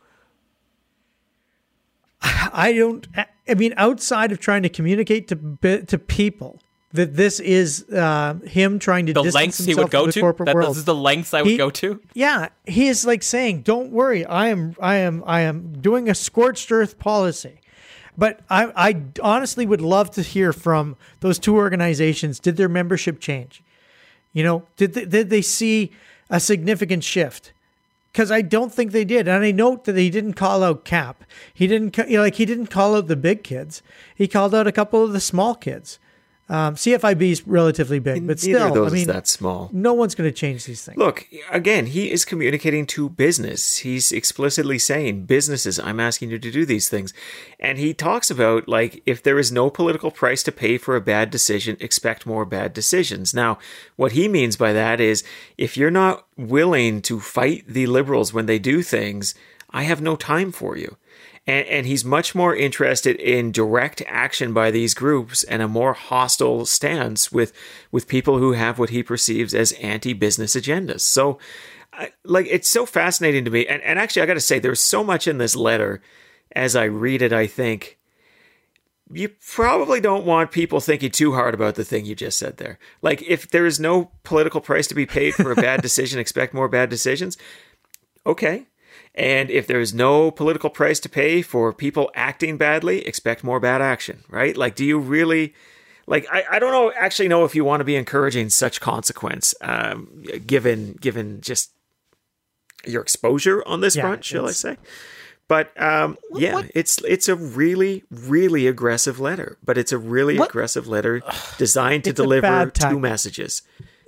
I don't. I mean, outside of trying to communicate to bi- to people that this is uh, him trying to The distance lengths he himself would go from the to? corporate That, world. this is the lengths I would He- go to? Yeah, he is like saying, "Don't worry, I am, I am, I am doing a scorched earth policy." But I, I honestly would love to hear from those two organizations. Did their membership change? You know, did they, did they see a significant shift? Because I don't think they did. And I note that he didn't call out Cap. He didn't, ca- you know, like he didn't call out the big kids. He called out a couple of the small kids. Um, C F I B is relatively big, but Neither still, of those I mean, is that small. no one's going to change these things. Look, again, he is communicating to business. He's explicitly saying, businesses, I'm asking you to do these things. And he talks about, like, if there is no political price to pay for a bad decision, expect more bad decisions. Now, what he means by that is, if you're not willing to fight the Liberals when they do things, I have no time for you. And, and he's much more interested in direct action by these groups and a more hostile stance with with people who have what he perceives as anti-business agendas. So, I, like, it's so fascinating to me. And, and actually, I got to say, there's so much in this letter. As I read it, I think you probably don't want people thinking too hard about the thing you just said there. Like, if there is no political price to be paid for a bad decision, expect more bad decisions. Okay. And if there is no political price to pay for people acting badly, expect more bad action, right? Like, do you really, like, I, I don't know, actually know if you want to be encouraging such consequence, um, given, given just your exposure on this Yeah, front, shall I it's- say? But, um, yeah, what- it's, it's a really, really aggressive letter, but it's a really What- aggressive letter designed to It's a deliver bad two tactic. messages.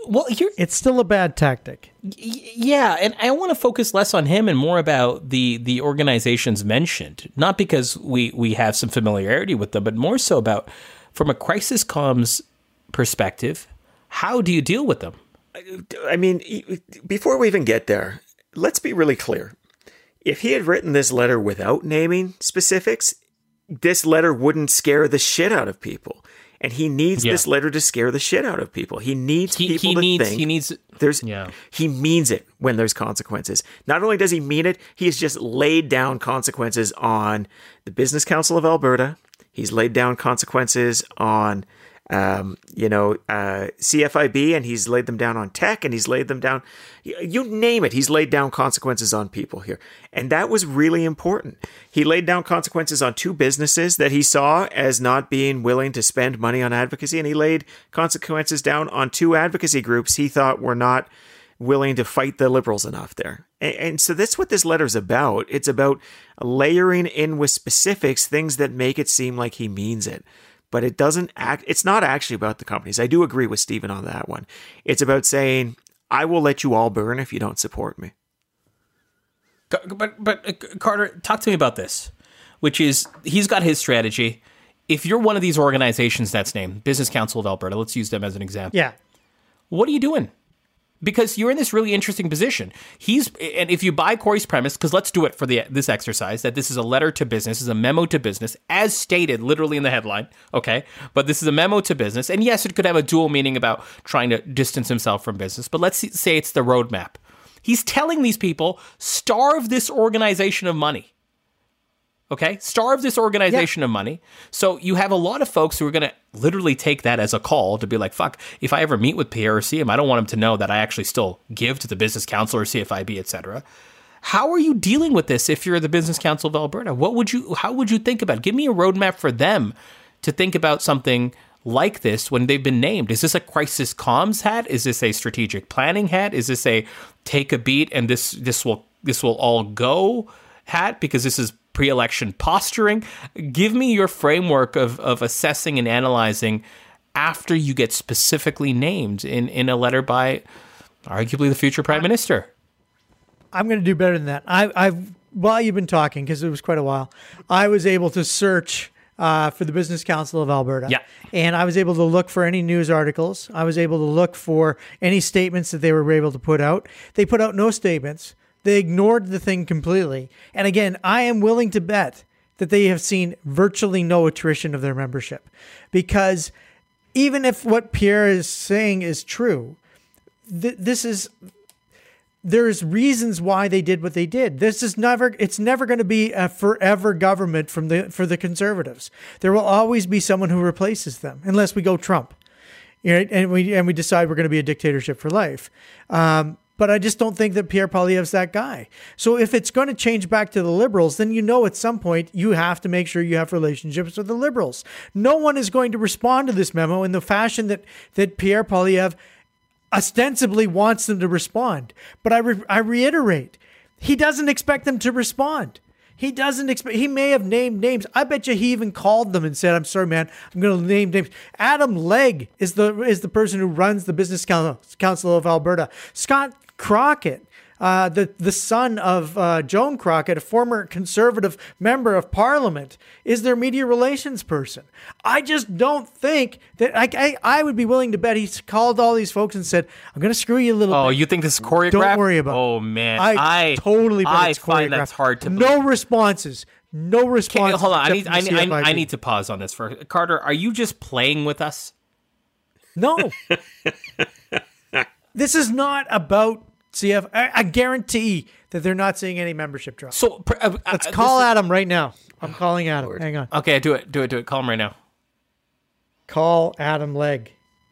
Well, here It's still a bad tactic. y- yeah, and I want to focus less on him and more about the the organizations mentioned. Not because we we have some familiarity with them, but more so about from a crisis comms perspective. How do you deal with them? I mean, e- before we even get there, let's be really clear. If he had written this letter without naming specifics, this letter wouldn't scare the shit out of people. And he needs Yeah. this letter to scare the shit out of people. He needs He, people he to needs think he needs there's yeah. he means it when there's consequences. Not only does he mean it, he has just laid down consequences on the Business Council of Alberta. He's laid down consequences on um, you know, uh, C F I B, and he's laid them down on tech, and he's laid them down. You name it, he's laid down consequences on people here. And that was really important. He laid down consequences on two businesses that he saw as not being willing to spend money on advocacy, and he laid consequences down on two advocacy groups he thought were not willing to fight the Liberals enough there. And, and so that's what this letter's about. It's about layering in with specifics things that make it seem like he means it. But it doesn't act, it's not actually about the companies. I do agree with Stephen on that one. It's about saying, I will let you all burn if you don't support me. But but uh, Carter, talk to me about this, which is he's got his strategy. If you're one of these organizations that's named Business Council of Alberta, let's use them as an example. Yeah. What are you doing? Because you're in this really interesting position. He's and if you buy Corey's premise, because let's do it for the this exercise, that this is a letter to business, is a memo to business, as stated literally in the headline. Okay, but this is a memo to business, and yes, it could have a dual meaning about trying to distance himself from business. But let's say it's the roadmap. He's telling these people, starve this organization of money. Okay, starve this organization yeah. of money. So you have a lot of folks who are going to literally take that as a call to be like, fuck, if I ever meet with Pierre or see him, I don't want him to know that I actually still give to the Business Council or C F I B, et cetera. How are you dealing with this if you're the Business Council of Alberta? What would you, how would you think about it? Give me a roadmap for them to think about something like this when they've been named. Is this a crisis comms hat? Is this a strategic planning hat? Is this a take a beat and this this will this will all go hat because this is pre-election posturing? Give me your framework of, of assessing and analyzing after you get specifically named in, in a letter by arguably the future Prime Minister. I'm going to do better than that. I, I've while you've been talking, because it was quite a while, I was able to search uh, for the Business Council of Alberta. Yeah. And I was able to look for any news articles. I was able to look for any statements that they were able to put out. They put out no statements. They ignored the thing completely. And again, I am willing to bet that they have seen virtually no attrition of their membership. Because even if what Pierre is saying is true, th- this is... there's reasons why they did what they did. This is never, it's never going to be a forever government from the, for the Conservatives. There will always be someone who replaces them unless we go Trump, right? And we, and we decide we're going to be a dictatorship for life. Um, but I just don't think that Pierre Poilievre's that guy. So if it's going to change back to the Liberals, then you know at some point you have to make sure you have relationships with the Liberals. No one is going to respond to this memo in the fashion that, that Pierre Poilievre ostensibly wants them to respond. But I re- I reiterate, he doesn't expect them to respond. He doesn't expect, he may have named names. I bet you he even called them and said, I'm sorry, man, I'm going to name names. Adam Legg is the is the person who runs the Business Council of Alberta. Scott Crockett, uh, the, the son of uh, Joan Crockett, a former Conservative member of Parliament, is their media relations person. I just don't think that, I, I, I would be willing to bet he's called all these folks and said, I'm going to screw you a little oh, bit. you think this is choreographed? Don't worry about it. Oh, man. I, I totally bet I it's find choreographed. that's hard to No believe. responses. No responses. Okay, hold on. I need, except I, from need, the I, I C F I B. need to pause on this for Carter. Are you just playing with us? No. This is not about C F. I, I guarantee that they're not seeing any membership drop. So uh, Let's uh, call this- Adam right now. I'm calling Adam. Lord. Hang on. Okay, do it. Do it. Do it. Call him right now. Call Adam Legg.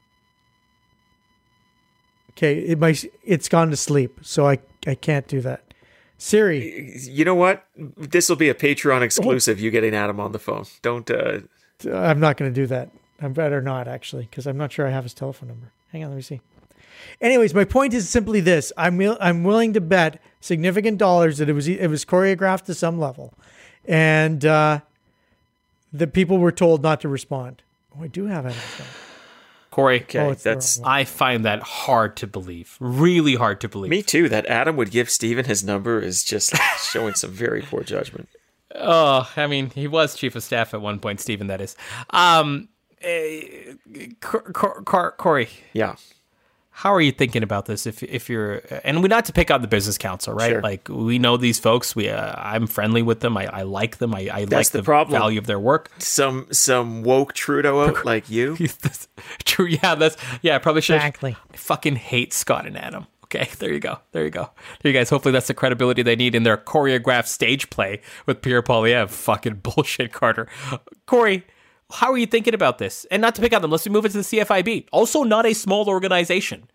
Okay, it might, it's gone to sleep, so I, I can't do that. Siri. You know what? This will be a Patreon exclusive. You getting Adam on the phone. Don't. Uh... I'm not going to do that. I better not, actually, because I'm not sure I have his telephone number. Hang on, let me see. Anyways, my point is simply this: I'm will, I'm willing to bet significant dollars that it was it was choreographed to some level, and uh, the people were told not to respond. Oh, I do have Adam's number. Corey, Okay, Oh, it's the that's wrong one. I find that hard to believe. Really hard to believe. me too. That Adam would give Steven his number is just showing some very poor judgment. Oh, I mean, he was chief of staff at one point, Stephen, that is. Um, eh, Cor- Cor- Cor- Corey, Yeah. how are you thinking about this? If if you're, and we not to pick on the business council, right? Sure. Like we know these folks. We uh, I'm friendly with them. I, I like them. I, I like the the, problem. value of their work. Some some woke Trudeau out like you. True. Yeah. That's yeah. I probably should. Exactly. I fucking hate Scott and Adam. Okay, there you go. There you go. There you guys. Hopefully that's the credibility they need in their choreographed stage play with Pierre Poilievre. Fucking bullshit, Carter. Corey, how are you thinking about this? And not to pick on them, let's move into the C F I B. Also not a small organization.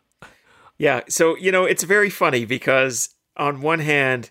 Yeah, so, you know, it's very funny because on one hand,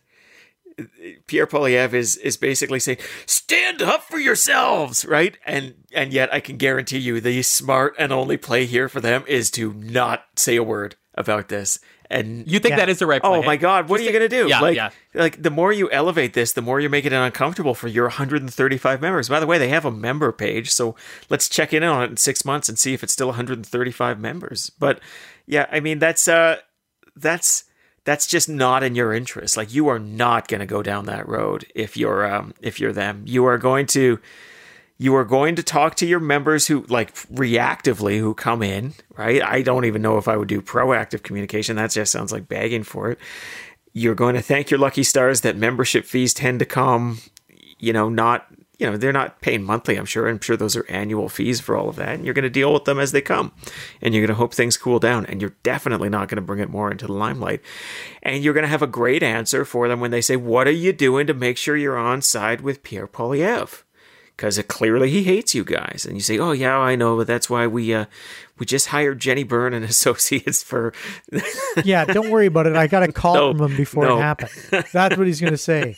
Pierre Poilievre is is basically saying, stand up for yourselves, right? And and yet I can guarantee you the smart and only play here for them is to not say a word about this. And You think Yeah. that is the right play? oh my God, what are you going to do? Yeah, like, yeah. like the more you elevate this, the more you're making it uncomfortable for your one hundred thirty-five members. By the way, they have a member page, so let's check in on it in six months and see if it's still one hundred thirty-five members. But yeah, I mean, that's uh, that's that's just not in your interest. Like, you are not going to go down that road if you're um, if you're them. You are going to. You are going to talk to your members who, like, reactively, who come in, right? I don't even know if I would do proactive communication. That just sounds like begging for it. You're going to thank your lucky stars that membership fees tend to come, you know, not, you know, they're not paying monthly, I'm sure. I'm sure those are annual fees for all of that. And you're going to deal with them as they come. And you're going to hope things cool down. And you're definitely not going to bring it more into the limelight. And you're going to have a great answer for them when they say, what are you doing to make sure you're on side with Pierre Poilievre? Because clearly he hates you guys. And you say, oh, yeah, I know, but that's why we uh, we just hired Jenny Byrne and Associates for... Yeah, don't worry about it. I got a call No, from him before no. it happened. That's what he's going to say.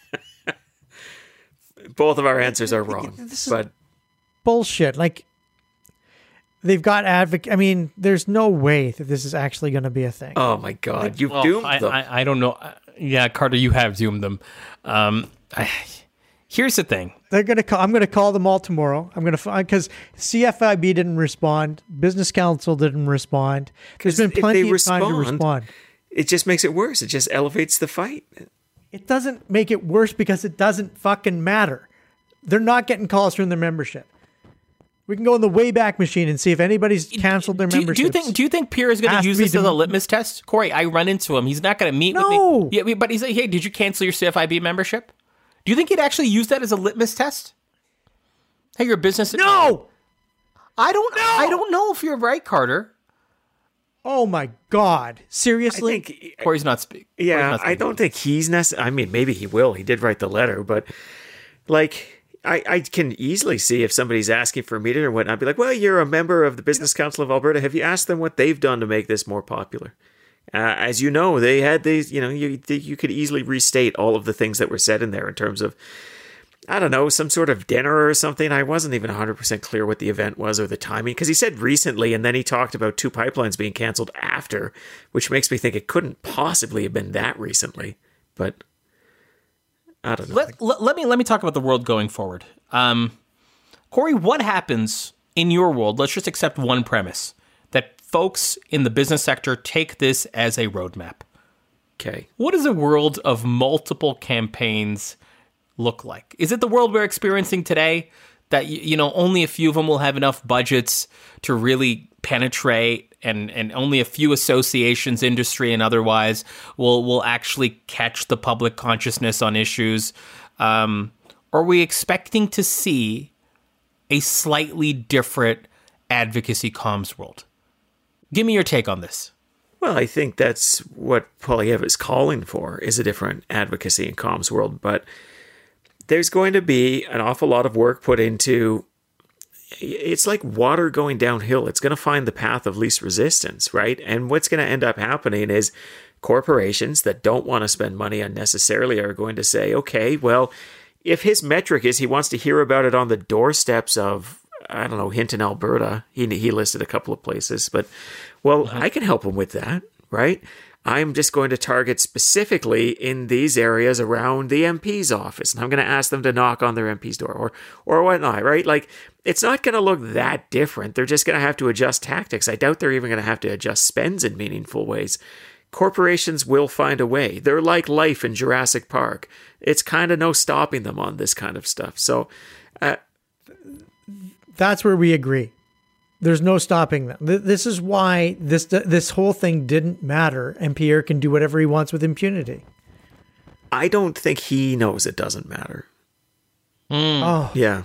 Both of our answers are wrong. This is- But Bullshit. Like, they've got advocate. I mean, there's no way that this is actually going to be a thing. oh, my God, you've Well, doomed I, them. I, I don't know. Uh, Yeah, Carter, you have doomed them. Um, I, here's the thing. They're gonna call. I'm gonna call them all tomorrow. I'm gonna find because C F I B didn't respond. Business Council didn't respond. There's 'Cause been if plenty they of time to respond- respond. It just makes it worse. It just elevates the fight. It doesn't make it worse because it doesn't fucking matter. They're not getting calls from their membership. We can go in the Wayback Machine and see if anybody's canceled their Do you, do membership. you think? Do you think Pierre is going Has to to use be this as a dem- litmus test? Corey, I run into him. He's not going to meet No. with me. Yeah, but he's like, "Hey, did you cancel your C F I B membership?" Do you think he'd actually use that as a litmus test? Hey, your business. No. I don't. I don't know if you're right, Carter. Oh my God! I Seriously? think... Corey's not speaking. Yeah, I don't think he's necessarily... I mean, maybe he will. He did write the letter, but, like... I, I can easily see if somebody's asking for a meeting or whatnot, I'd be like, well, you're a member of the Business Council of Alberta. Have you asked them what they've done to make this more popular? Uh, as you know, they had these, you know, you you could easily restate all of the things that were said in there in terms of, I don't know, some sort of dinner or something. I wasn't even one hundred percent clear what the event was or the timing, because he said recently, and then he talked about two pipelines being canceled after, which makes me think it couldn't possibly have been that recently. But I don't know. Let, let, let me let me talk about the world going forward. Um, Corey, what happens in your world? Let's just accept one premise, that folks in the business sector take this as a roadmap. Okay. What does a world of multiple campaigns look like? Is it the world we're experiencing today, that y- you know only a few of them will have enough budgets to really penetrate, and, and only a few associations, industry and otherwise, will will actually catch the public consciousness on issues? Um, are we expecting to see a slightly different advocacy comms world? Give me your take on this. Well, I think that's what Poilievre is calling for, is a different advocacy and comms world. But there's going to be an awful lot of work put into... It's like water going downhill. It's going to find the path of least resistance, right? And what's going to end up happening is corporations that don't want to spend money unnecessarily are going to say, okay, well, if his metric is he wants to hear about it on the doorsteps of, I don't know, Hinton, Alberta, he he listed a couple of places, but, well, I can help him with that, right? I'm just going to target specifically in these areas around the M P's office, and I'm going to ask them to knock on their M P's door or or whatnot, right? Like, it's not going to look that different. They're just going to have to adjust tactics. I doubt they're even going to have to adjust spends in meaningful ways. Corporations will find a way. They're like life in Jurassic Park. It's kind of no stopping them on this kind of stuff. So uh, that's where we agree. There's no stopping them. This is why this this whole thing didn't matter, and Pierre can do whatever he wants with impunity. I don't think he knows it doesn't matter. Mm. Oh, yeah.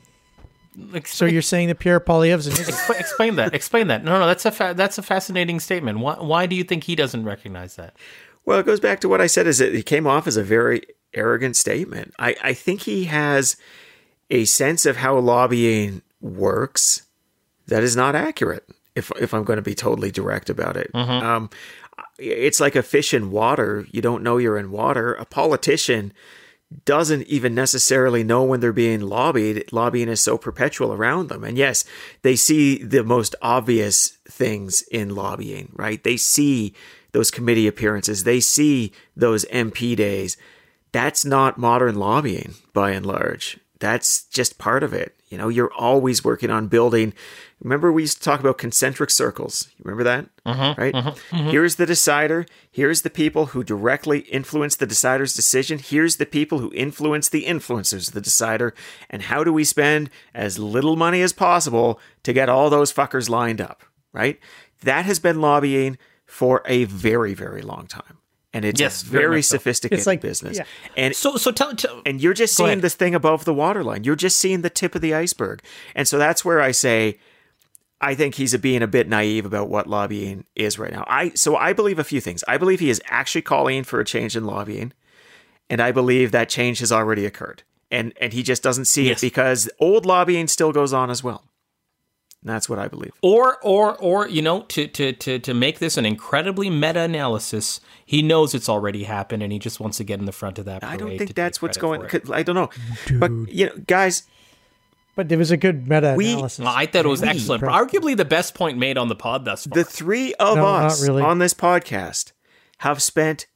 So you're saying that Pierre Poilievre's an Expl- explain that. Explain that. No, no, that's a fa- that's a fascinating statement. Why why do you think he doesn't recognize that? Well, it goes back to what I said. Is it, it came off as a very arrogant statement. I, I think he has a sense of how lobbying works that is not accurate, if if I'm going to be totally direct about it. Mm-hmm. Um, it's like a fish in water. You don't know you're in water. A politician doesn't even necessarily know when they're being lobbied. Lobbying is so perpetual around them. And yes, they see the most obvious things in lobbying, right? They see those committee appearances. They see those M P days. That's not modern lobbying by and large. That's just part of it. You know, you're always working on building. Remember, we used to talk about concentric circles. You remember that? Uh-huh, right? Uh-huh, uh-huh. Here's the decider. Here's the people who directly influence the decider's decision. Here's the people who influence the influencers of the decider. And how do we spend as little money as possible to get all those fuckers lined up, right? That has been lobbying for a very, very long time. And it's yes, a very, very sophisticated it's like, business. Yeah. And so, so tell, tell and you're just seeing this thing above the waterline. You're just seeing the tip of the iceberg. And so that's where I say, I think he's being a bit naive about what lobbying is right now. I so I believe a few things. I believe he is actually calling for a change in lobbying, and I believe that change has already occurred. And and he just doesn't see yes. it because old lobbying still goes on as well. That's what I believe. Or, or, or, you know, to to to to make this an incredibly meta-analysis, he knows it's already happened, and he just wants to get in the front of that parade. I don't think that's what's going. I don't know, Dude. But you know, guys. But it was a good meta-analysis. We, I thought it was we, excellent. Arguably the best point made on the pod thus far. The three of no, us really. on this podcast have spent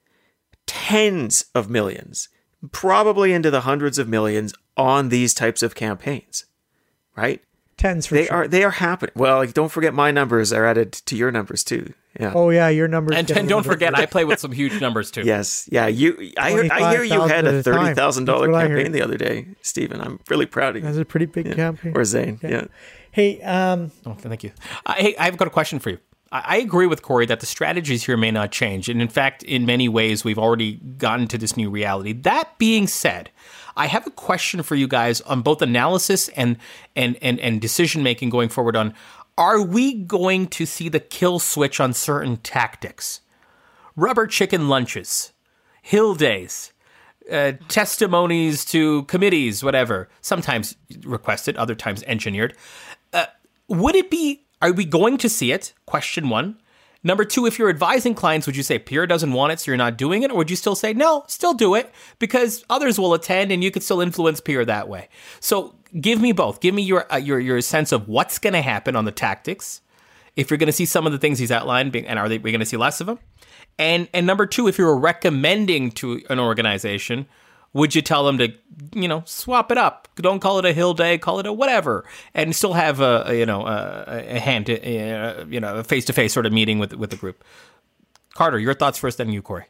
tens of millions, probably into the hundreds of millions, on these types of campaigns, right? Tens for they sure. are they are happening. Well, don't forget my numbers are added to your numbers too. Yeah. Oh yeah, your numbers. And, and don't forget, I play with some huge numbers too. Yes. Yeah. You. I hear. I hear you had a thirty thousand dollar campaign the other day, Stephen. I'm really proud of you. That's a pretty big yeah. campaign. Or Zane. Yeah. yeah. Hey. Um. Oh, thank you. I, hey, I've got a question for you. I, I agree with Corey that the strategies here may not change, and in fact, in many ways, we've already gotten to this new reality. That being said, I have a question for you guys on both analysis and and and, and decision making going forward on, are we going to see the kill switch on certain tactics? Rubber chicken lunches, hill days, uh, testimonies to committees, whatever, sometimes requested, other times engineered. Uh, would it be, are we going to see it? Question one. Number two, if you're advising clients, would you say Pierre doesn't want it, so you're not doing it? Or would you still say, no, still do it because others will attend and you could still influence Pierre that way? So give me both. Give me your uh, your your sense of what's going to happen on the tactics. If you're going to see some of the things he's outlined, and are they, we going to see less of them? And and number two, if you're recommending to an organization, would you tell them to, you know, swap it up? Don't call it a hill day, call it a whatever, and still have a, a you know a, a hand, to, a, you know, a face-to-face sort of meeting with with the group. Carter, your thoughts first, then you, Corey.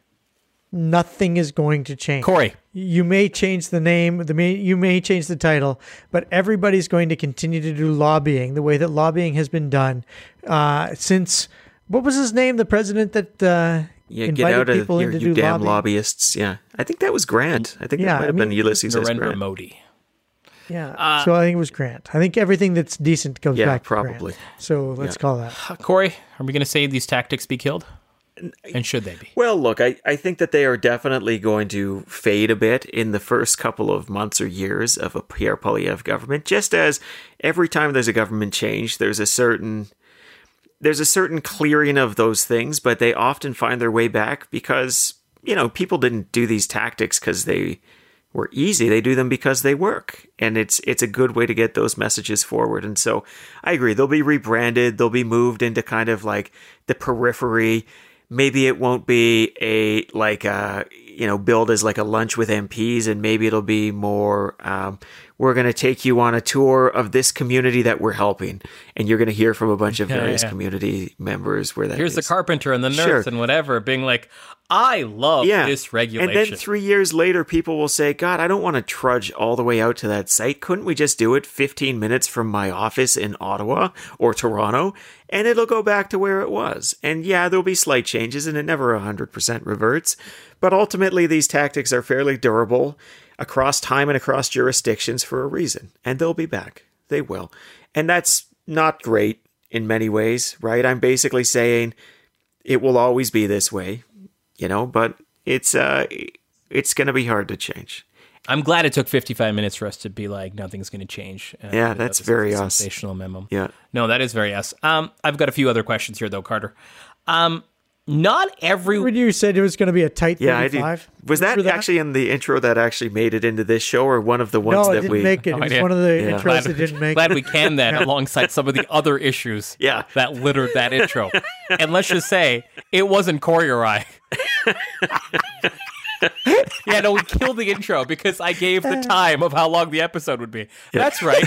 Nothing is going to change. Corey, you may change the name, the may, you may change the title, but everybody's going to continue to do lobbying the way that lobbying has been done uh, since. What was his name? The president that. Uh, Yeah, get out of here, you damn lobbying. lobbyists. Yeah, I think that was Grant. I think yeah, that might have I mean, been Ulysses S. Narendra Grant. Modi. Yeah, uh, so I think it was Grant. I think everything that's decent goes yeah, back to probably. Grant. So let's yeah. call that. Uh, Corey, are we going to say these tactics be killed? And should they be? Well, look, I, I think that they are definitely going to fade a bit in the first couple of months or years of a Pierre Poilievre government, just as every time there's a government change, there's a certain... There's a certain clearing of those things, but they often find their way back because, you know, people didn't do these tactics because they were easy. They do them because they work. And it's it's a good way to get those messages forward. And so I agree. They'll be rebranded. They'll be moved into kind of like the periphery. maybe it won't be a like a you know billed as like a lunch with M Ps, and maybe it'll be more. Um, we're going to take you on a tour of this community that we're helping, and you're going to hear from a bunch of Yeah, various yeah. community members where that Here's the is. carpenter and the nurse Sure. and whatever being like, I love Yeah. this regulation. And then three years later, people will say, God, I don't want to trudge all the way out to that site. Couldn't we just do it fifteen minutes from my office in Ottawa or Toronto? And it'll go back to where it was. And yeah, there'll be slight changes, and it never one hundred percent reverts. But ultimately, these tactics are fairly durable across time and across jurisdictions for a reason. And they'll be back. They will. And that's not great in many ways, right? I'm basically saying it will always be this way. You know, but it's uh, it's going to be hard to change. I'm glad it took fifty-five minutes for us to be like, nothing's going to change. Uh, Yeah, I thought that's this was very a us. sensational memo. Yeah. No, that is very us. Um, I've got a few other questions here, though, Carter. Um, not every... When you said it was going to be a tight Yeah, I thirty-five. do. Was that, Remember actually in the intro that actually made it into this show, or one of the ones No, it that didn't we make it. It No was idea. one of the Yeah. intros Glad, that didn't make glad it. we can that alongside some of the other issues Yeah. that littered that intro. And let's just say, it wasn't Corey or I. Yeah, no, we killed the intro because I gave the time of how long the episode would be. That's right.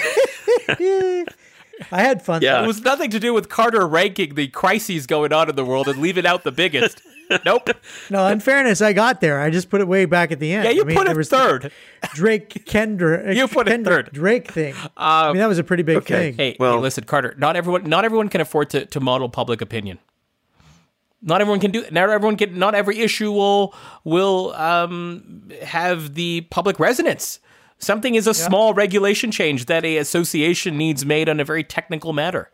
I had fun. Yeah. It was nothing to do with Carter ranking the crises going on in the world and leaving out the biggest. Nope. No, in fairness, I got there. I just put it way back at the end. Yeah, you I mean, put there it was the third. Drake Kendra. You put it Kendrick third. Drake thing. I mean, that was a pretty big okay. thing. Hey, Well- hey, listen, Carter. Not everyone, not everyone can afford to, to model public opinion. Not everyone can do. Not everyone can. Not every issue will will um, have the public resonance. Something is a small regulation change that a association needs made on a very technical matter.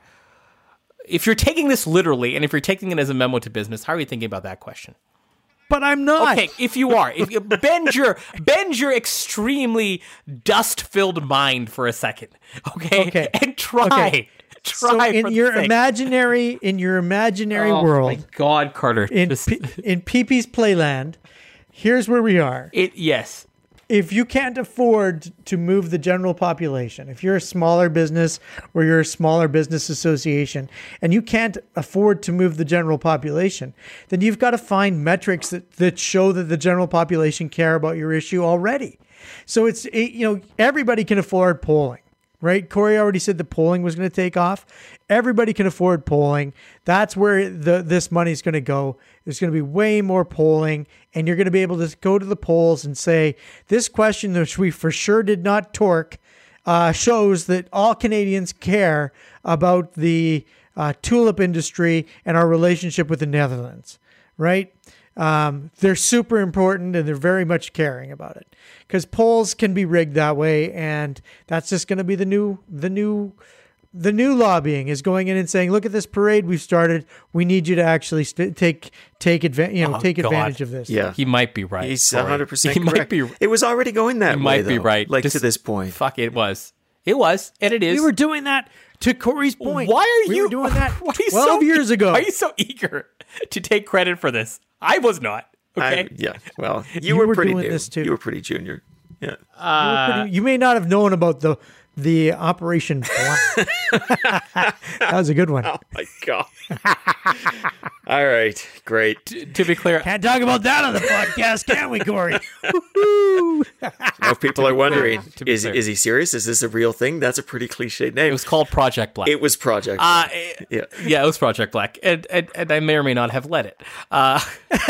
If you're taking this literally, and if you're taking it as a memo to business, how are you thinking about that question? But I'm not. Okay, if you are, if you bend your bend your extremely dust-filled mind for a second, okay, Okay. and try, Okay. try. So for in the your sake. imaginary, in your imaginary Oh world, my God, Carter, in Just- P- in P P's Playland, here's where we are. it yes. If you can't afford to move the general population, if you're a smaller business or you're a smaller business association and you can't afford to move the general population, then you've got to find metrics that, that show that the general population care about your issue already. So it's, it, you know, everybody can afford polling, right? Corey already said the polling was going to take off. Everybody can afford polling. That's where the this money's going to go. There's going to be way more polling, and you're going to be able to go to the polls and say, this question, which we for sure did not torque, uh, shows that all Canadians care about the uh, tulip industry and our relationship with the Netherlands, right? Um, they're super important, and they're very much caring about it, because polls can be rigged that way, and that's just going to be the new the new. The new lobbying is going in and saying, "Look at this parade we've started. We need you to actually st- take take advantage, you know, Oh, take God. advantage of this." Yeah. He might be right. He's Corey. one hundred percent He correct. might be. It was already going that He way, might be though, right. like Just- to this point. Fuck, it was. It was, and it is. we were doing that to Corey's point. Why are we you were doing that why are you twelve so, years ago? Why are you so eager to take credit for this? I was not. Okay. I, yeah. Well, you, You were, were pretty doing new. this too. You were pretty junior. Yeah. you, were pretty- you may not have known about the the Operation Blind. That was a good one. Oh my God. All right. Great. To be clear, Can't talk about that on the podcast, can we, Corey? Now people are wondering, To be is clear. is he serious? Is this a real thing? That's a pretty cliched name. it was called Project Black. It was Project. Uh, it- yeah. yeah, it was Project Black, and, and and I may or may not have led it. Uh,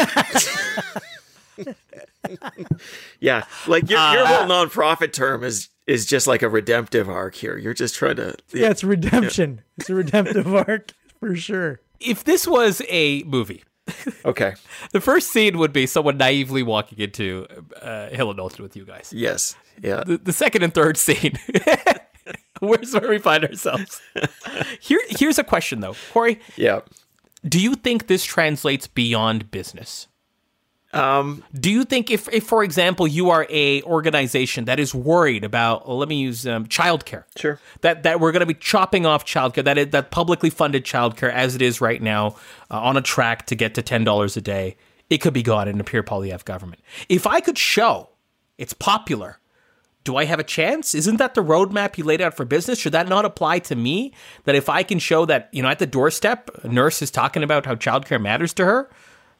Yeah. Like your, Uh, your whole nonprofit term is is just like a redemptive arc here. You're just trying to. Yeah, it's redemption. It's a redemptive arc for sure. if this was a movie, Okay. the first scene would be someone naively walking into uh, Hill and Knowlton with you guys. Yes. Yeah. The, the second and third scene, where's where we find ourselves. Here, here's a question though, Corey. Yeah. Do you think this translates beyond business? Um. Do you think if, if, for example, you are a organization that is worried about, well, let me use um, childcare, Sure. that that we're going to be chopping off childcare, that it, that publicly funded childcare as it is right now, uh, on a track to get to ten dollars a day, it could be gone in a Pierre Poilievre government. If I could show it's popular, do I have a chance? Isn't that the roadmap you laid out for business? Should that not apply to me? That if I can show that, you know, at the doorstep, a nurse is talking about how childcare matters to her,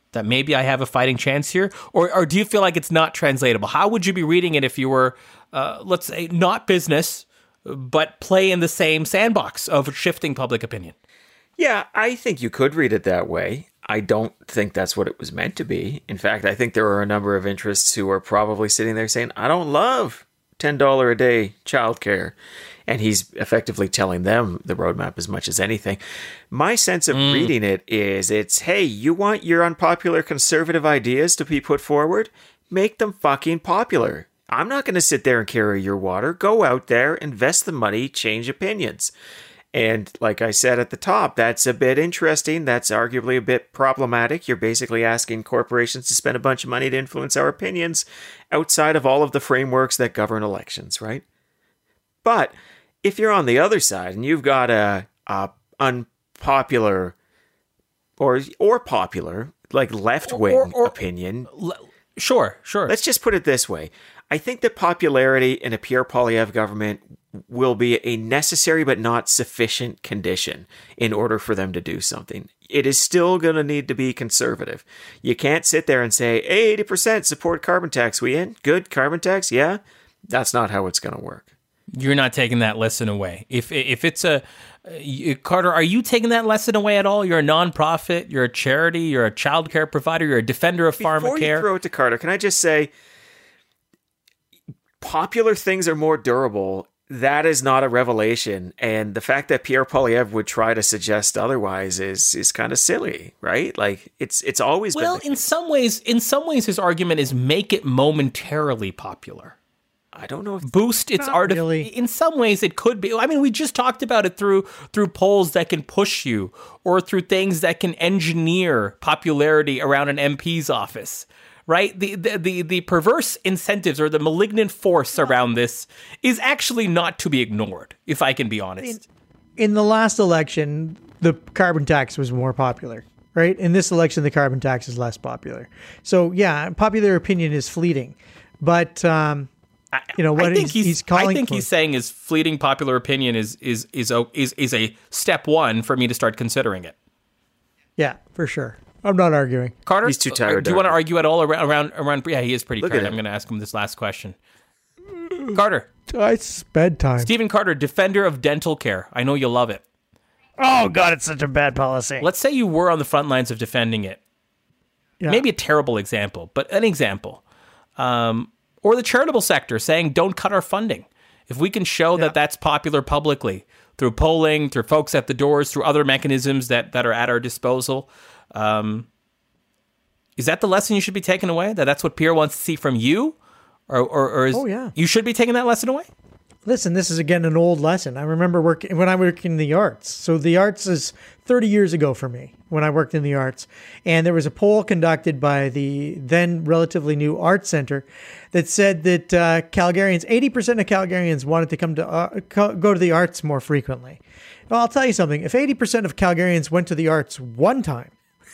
that maybe I have a fighting chance here? Or, or do you feel like it's not translatable? How would you be reading it if you were, uh, let's say, not business, but play in the same sandbox of shifting public opinion? Yeah, I think you could read it that way. I don't think that's what it was meant to be. In fact, I think there are a number of interests who are probably sitting there saying, I don't love ten dollars a day childcare. And he's effectively telling them the roadmap as much as anything. My sense of mm. reading it is it's, hey, you want your unpopular conservative ideas to be put forward? Make them fucking popular. I'm not going to sit there and carry your water. Go out there, invest the money, change opinions. And like I said at the top, that's a bit interesting. That's arguably a bit problematic. You're basically asking corporations to spend a bunch of money to influence our opinions outside of all of the frameworks that govern elections, right? But if you're on the other side and you've got a, a unpopular or or popular, like left-wing or, or, or, opinion... Sure, sure. Let's just put it this way. I think that popularity in a Pierre Poilievre government will be a necessary but not sufficient condition in order for them to do something. It is still going to need to be conservative. You can't sit there and say, eighty percent support carbon tax. We in? Good carbon tax? Yeah? That's not how it's going to work. You're not taking that lesson away. If if it's a... Carter, are you taking that lesson away at all? You're a nonprofit, you're a charity, you're a childcare provider, you're a defender of pharmacare. Before you throw it to Carter, can I just say, popular things are more durable. That is not a revelation. And the fact that Pierre Poilievre would try to suggest otherwise is is kind of silly, right? Like, it's it's always well, been... Well, in some ways, in some ways, his argument is make it momentarily popular. I don't know if boost its art. Really. In some ways, it could be. I mean, we just talked about it through through polls that can push you, or through things that can engineer popularity around an M P's office. Right? The the the, the perverse incentives or the malignant force around this is actually not to be ignored. If I can be honest. In, in the last election, the carbon tax was more popular. Right? In this election, the carbon tax is less popular. So yeah, popular opinion is fleeting, but. Um, You know what I think he's, he's, he's calling I think for. he's saying is fleeting popular opinion is is is a, is is a step one for me to start considering it. Yeah, for sure. I'm not arguing. Carter, he's too tired. Do you want to argue at all around around around? Yeah, he is pretty Look tired. I'm going to ask him this last question. Carter, it's bedtime. Stephen Carter, defender of dental care. I know you love it. Oh God, it's such a bad policy. Let's say you were on the front lines of defending it. Yeah. Maybe a terrible example, but an example. Um. Or the charitable sector saying, don't cut our funding. If we can show yeah. that that's popular publicly through polling, through folks at the doors, through other mechanisms that, that are at our disposal, um, is that the lesson you should be taking away? That that's what Pierre wants to see from you? Or, or, or is oh, yeah. you should be taking that lesson away? Listen, this is, again, an old lesson. I remember working when I worked in the arts. So the arts is thirty years ago for me when I worked in the arts. And there was a poll conducted by the then relatively new Arts Center that said that uh, Calgarians, eighty percent of Calgarians wanted to come to uh, go to the arts more frequently. Well, I'll tell you something. If eighty percent of Calgarians went to the arts one time,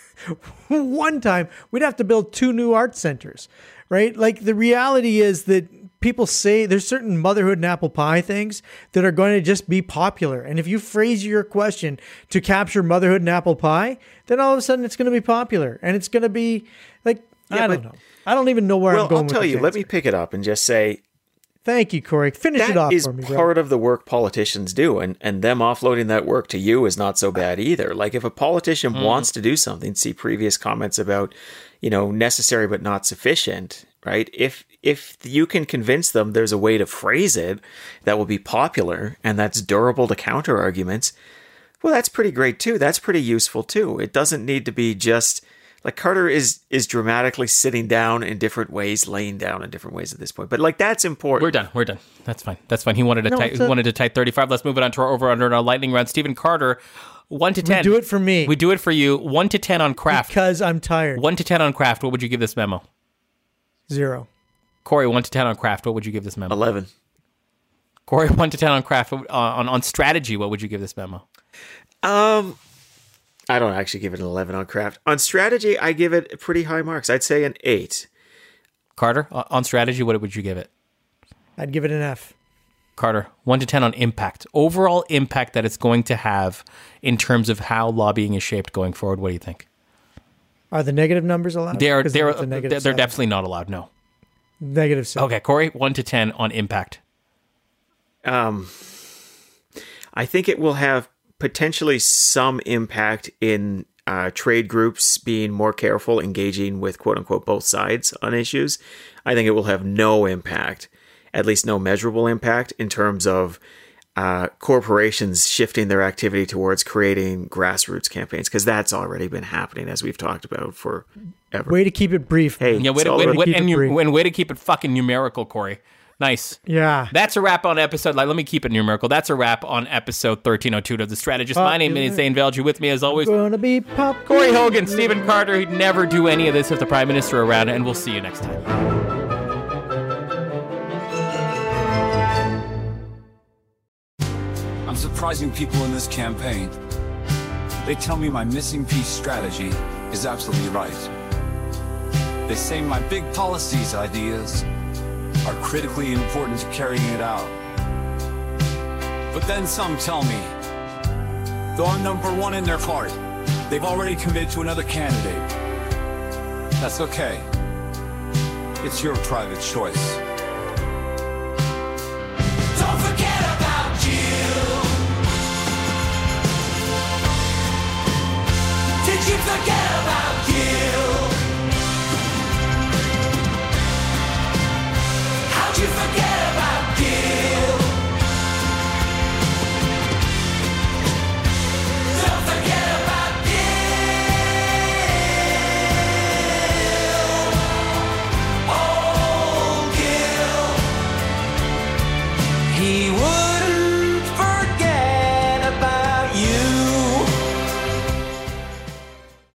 one time, we'd have to build two new art centers, right? Like, the reality is that people say there's certain motherhood and apple pie things that are going to just be popular. And if you phrase your question to capture motherhood and apple pie, then all of a sudden it's going to be popular. And it's going to be like, yeah, I don't know. I don't even know where well, I'm going I'll with tell you, answer. Let me pick it up and just say, thank you, Corey. Finish it off for me, That is bro. part of the work politicians do, and, and them offloading that work to you is not so bad either. Like, if a politician mm. wants to do something, see previous comments about, you know, necessary but not sufficient, right? If if you can convince them there's a way to phrase it that will be popular and that's durable to counter arguments, well, that's pretty great too. That's pretty useful too. It doesn't need to be just... Like, Carter is is dramatically sitting down in different ways, laying down in different ways at this point. But, like, that's important. We're done. We're done. That's fine. That's fine. He wanted to no, type, a- wanted to type thirty-five. Let's move it on to our over under our lightning round. Stephen Carter, one to ten. We do it for me. We do it for you. One to ten on craft. Because I'm tired. One to ten on craft. What would you give this memo? Zero. Corey, one to ten on craft. What would you give this memo? Eleven. Corey, one to ten on craft. Uh, on on strategy. What would you give this memo? Um. I don't actually give it an eleven on craft. On strategy, I give it pretty high marks. I'd say an eight. Carter, on strategy, what would you give it? I'd give it an F. Carter, one to ten on impact. Overall impact that it's going to have in terms of how lobbying is shaped going forward. What do you think? Are the negative numbers allowed? They're 'Cause they're it's a they're, negative they're seven. definitely not allowed. No. Negative seven. Okay, Corey, one to ten on impact. Um, I think it will have potentially some impact in uh, trade groups being more careful, engaging with quote unquote both sides on issues. I think it will have no impact, at least no measurable impact, in terms of uh, corporations shifting their activity towards creating grassroots campaigns, because that's already been happening, as we've talked about forever. Way to keep it brief. Hey, Yeah, way it's to, all way, about- way- keep and, it you, brief. and way to keep it fucking numerical, Corey. Nice. Yeah. That's a wrap on episode. Like, let me keep it numerical. That's a wrap on episode thirteen oh two of The Strategist. My name is Zane Velge. With me, as always, Gonna be pop. Corey Hogan, Stephen Carter. He'd never do any of this if the Prime Minister were around, and we'll see you next time. I'm surprising people in this campaign. They tell me my missing piece strategy is absolutely right. They say my big policies ideas are critically important to carrying it out. But then some tell me, though I'm number one in their heart, they've already committed to another candidate. That's okay. It's your private choice. Don't forget about you. Did you forget about you? How'd you forget about you? Don't forget about you. Oh, Gil. He would